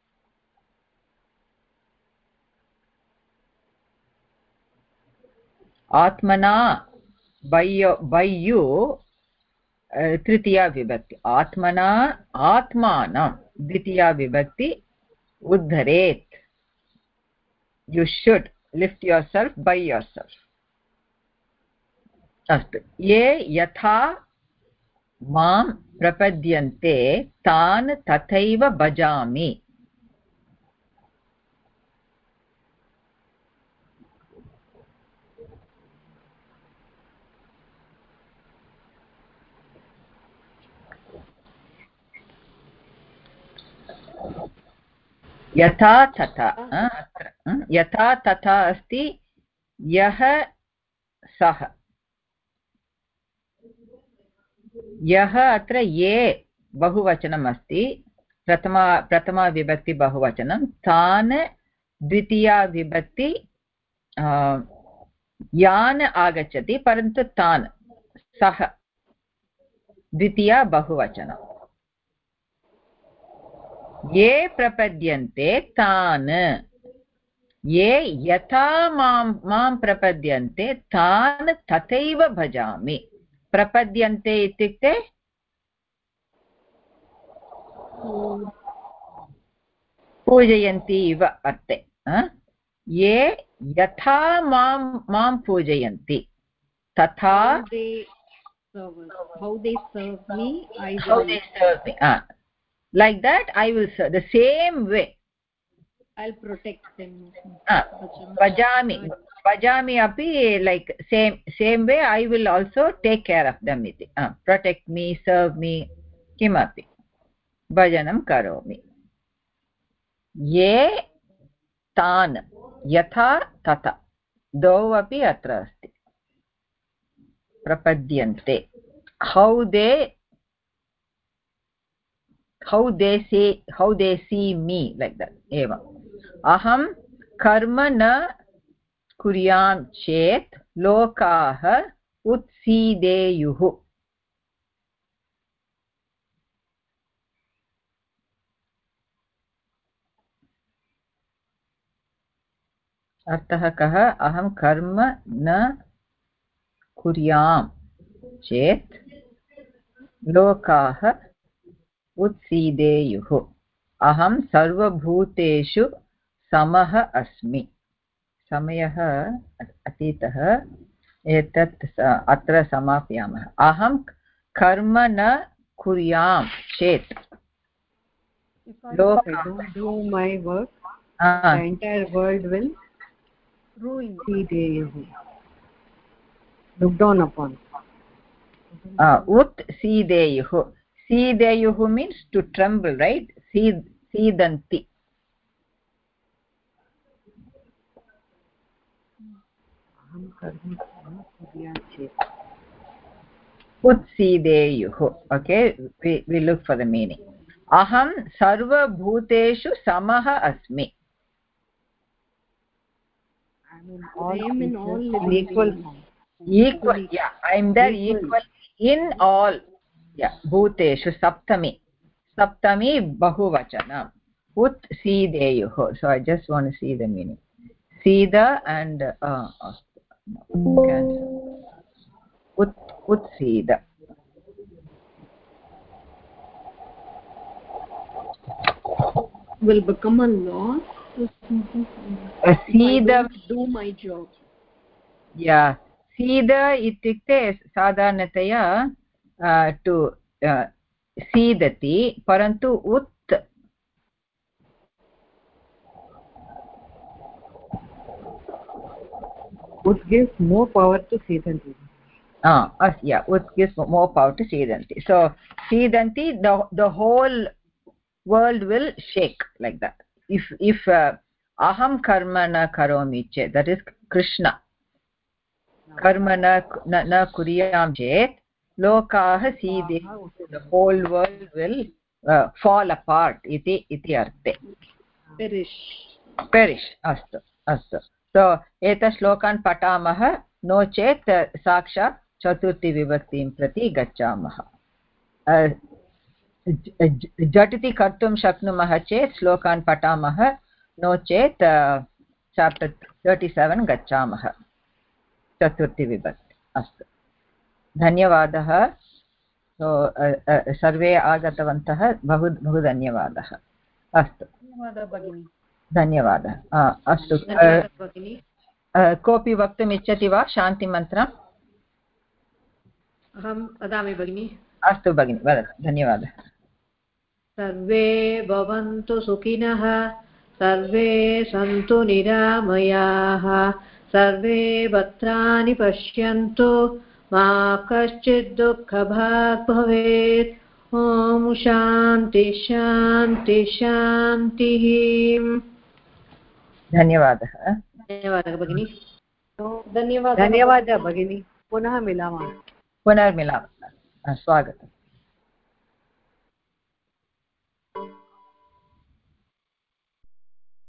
Atmana, by you, by you uh, tritiya vibhakti. Atmana atmanam dvitiya vibhakti uddharet. You should lift yourself by yourself. Astu. Ye yatha मां प्रपद्यन्ते तान् तथैव भजामि. यथा तथा, यथा तथा अस्ति यः सः. यः अत्र ये बहुवचनम् अस्ति, प्रथमा प्रथमा विभक्ति बहुवचनं. तान् द्वितीया विभक्ति यान् आगच्छति, परन्तु तान् सः द्वितीया बहुवचनं. ये प्रपद्यन्ते तान्, ये यथा मां मां प्रपद्यन्ते तान् तथैव भजामि. प्रपद्यन्ते इत्युक्ते पूजयन्ति इव अर्थे. ये यथा मां मां पूजयन्ति तथा how they serve me, I will. How they serve me. Ah. Like that I will serve. The same way I'll protect them. Ah. Bhajami. Bhajami api, like same same way I will also take care of them. Iti. Ah. Protect me, serve me, kimapi. Bhajanam karomi. Ye tan yatha tata. Dau api atra asti. Prapadyante. How they how they say how they see me, like that. Eva. Aham karma na kuryam chet lokaah utsideyuh. अर्थः कः? अहं कर्म न कुर्याम चेत् लोकाः उत्सीदेयुः. अहं सर्वभूतेषु समः अस्मि. समयः अतीतः. एतत् अत्र समापयामः. अहं कर्म न कुर्याम चेत् लोकाः do my work, the entire world will ruin. Look down upon. Uh, ut sideyuh. Sideyuh means to tremble, right? Sid sidanti. Ut sideyuh. Okay, we we look for the meaning. Aham sarva bhuteshu samah asmi. I mean, all I am in all in equal form. Equal, yeah, I am there equal. equal in all. Yeah, bhuteshu saptami. Saptami bahuvachanam. Ut sideyuh. So I just want to see the meaning. Sida and uh, cancel. Ut ut sida. Will become a loss. A sida. Do my job. Yeah. Sida itukte sadharanataya uh, to uh, सीदति, परन्तु उत् Ut gives more power to Sidanti. Ah, uh, yeah, Ut gives more power to Sidanti. So Sidanti, the the whole world will shake like that. If if uh, aham karma na karomi chet, that is Krishna. Karma na na, na kuriyam chet, lokaha side, the whole world will uh, fall apart. Iti iti arte. Perish. Perish. Astu astu. So eta shlokan patamah, no chet sakshat chaturthi vibhaktim prati gachamah. Uh, झटिति कर्तुं शक्नुमः चेत् श्लोकान् पठामः no चेत् chapter thirty seven गच्छामः चतुर्थी विभक्ति अस्तु धन्यवादः सर्वे आगतवन्तः बहु बहु धन्यवादः अस्तु धन्यवादः भगिनी धन्यवादः अस्तु कोऽपि वक्तुम् इच्छति वा शान्तिमन्त्रम् अहं वदामि भगिनी अस्तु भगिनि वदतु धन्यवादः सर्वे भवन्तु सुखिनः सर्वे सन्तु निरामयाः सर्वे भद्राणि पश्यन्तु मा कश्चित् दुःखभाग् भवेत् ॐ शान्ति शान्ति शान्तिः धन्यवादः धन्यवादः भगिनी धन्यवादः धन्यवादः भगिनी पुनः मिलामः पुनर्मिलामः स्वागतम्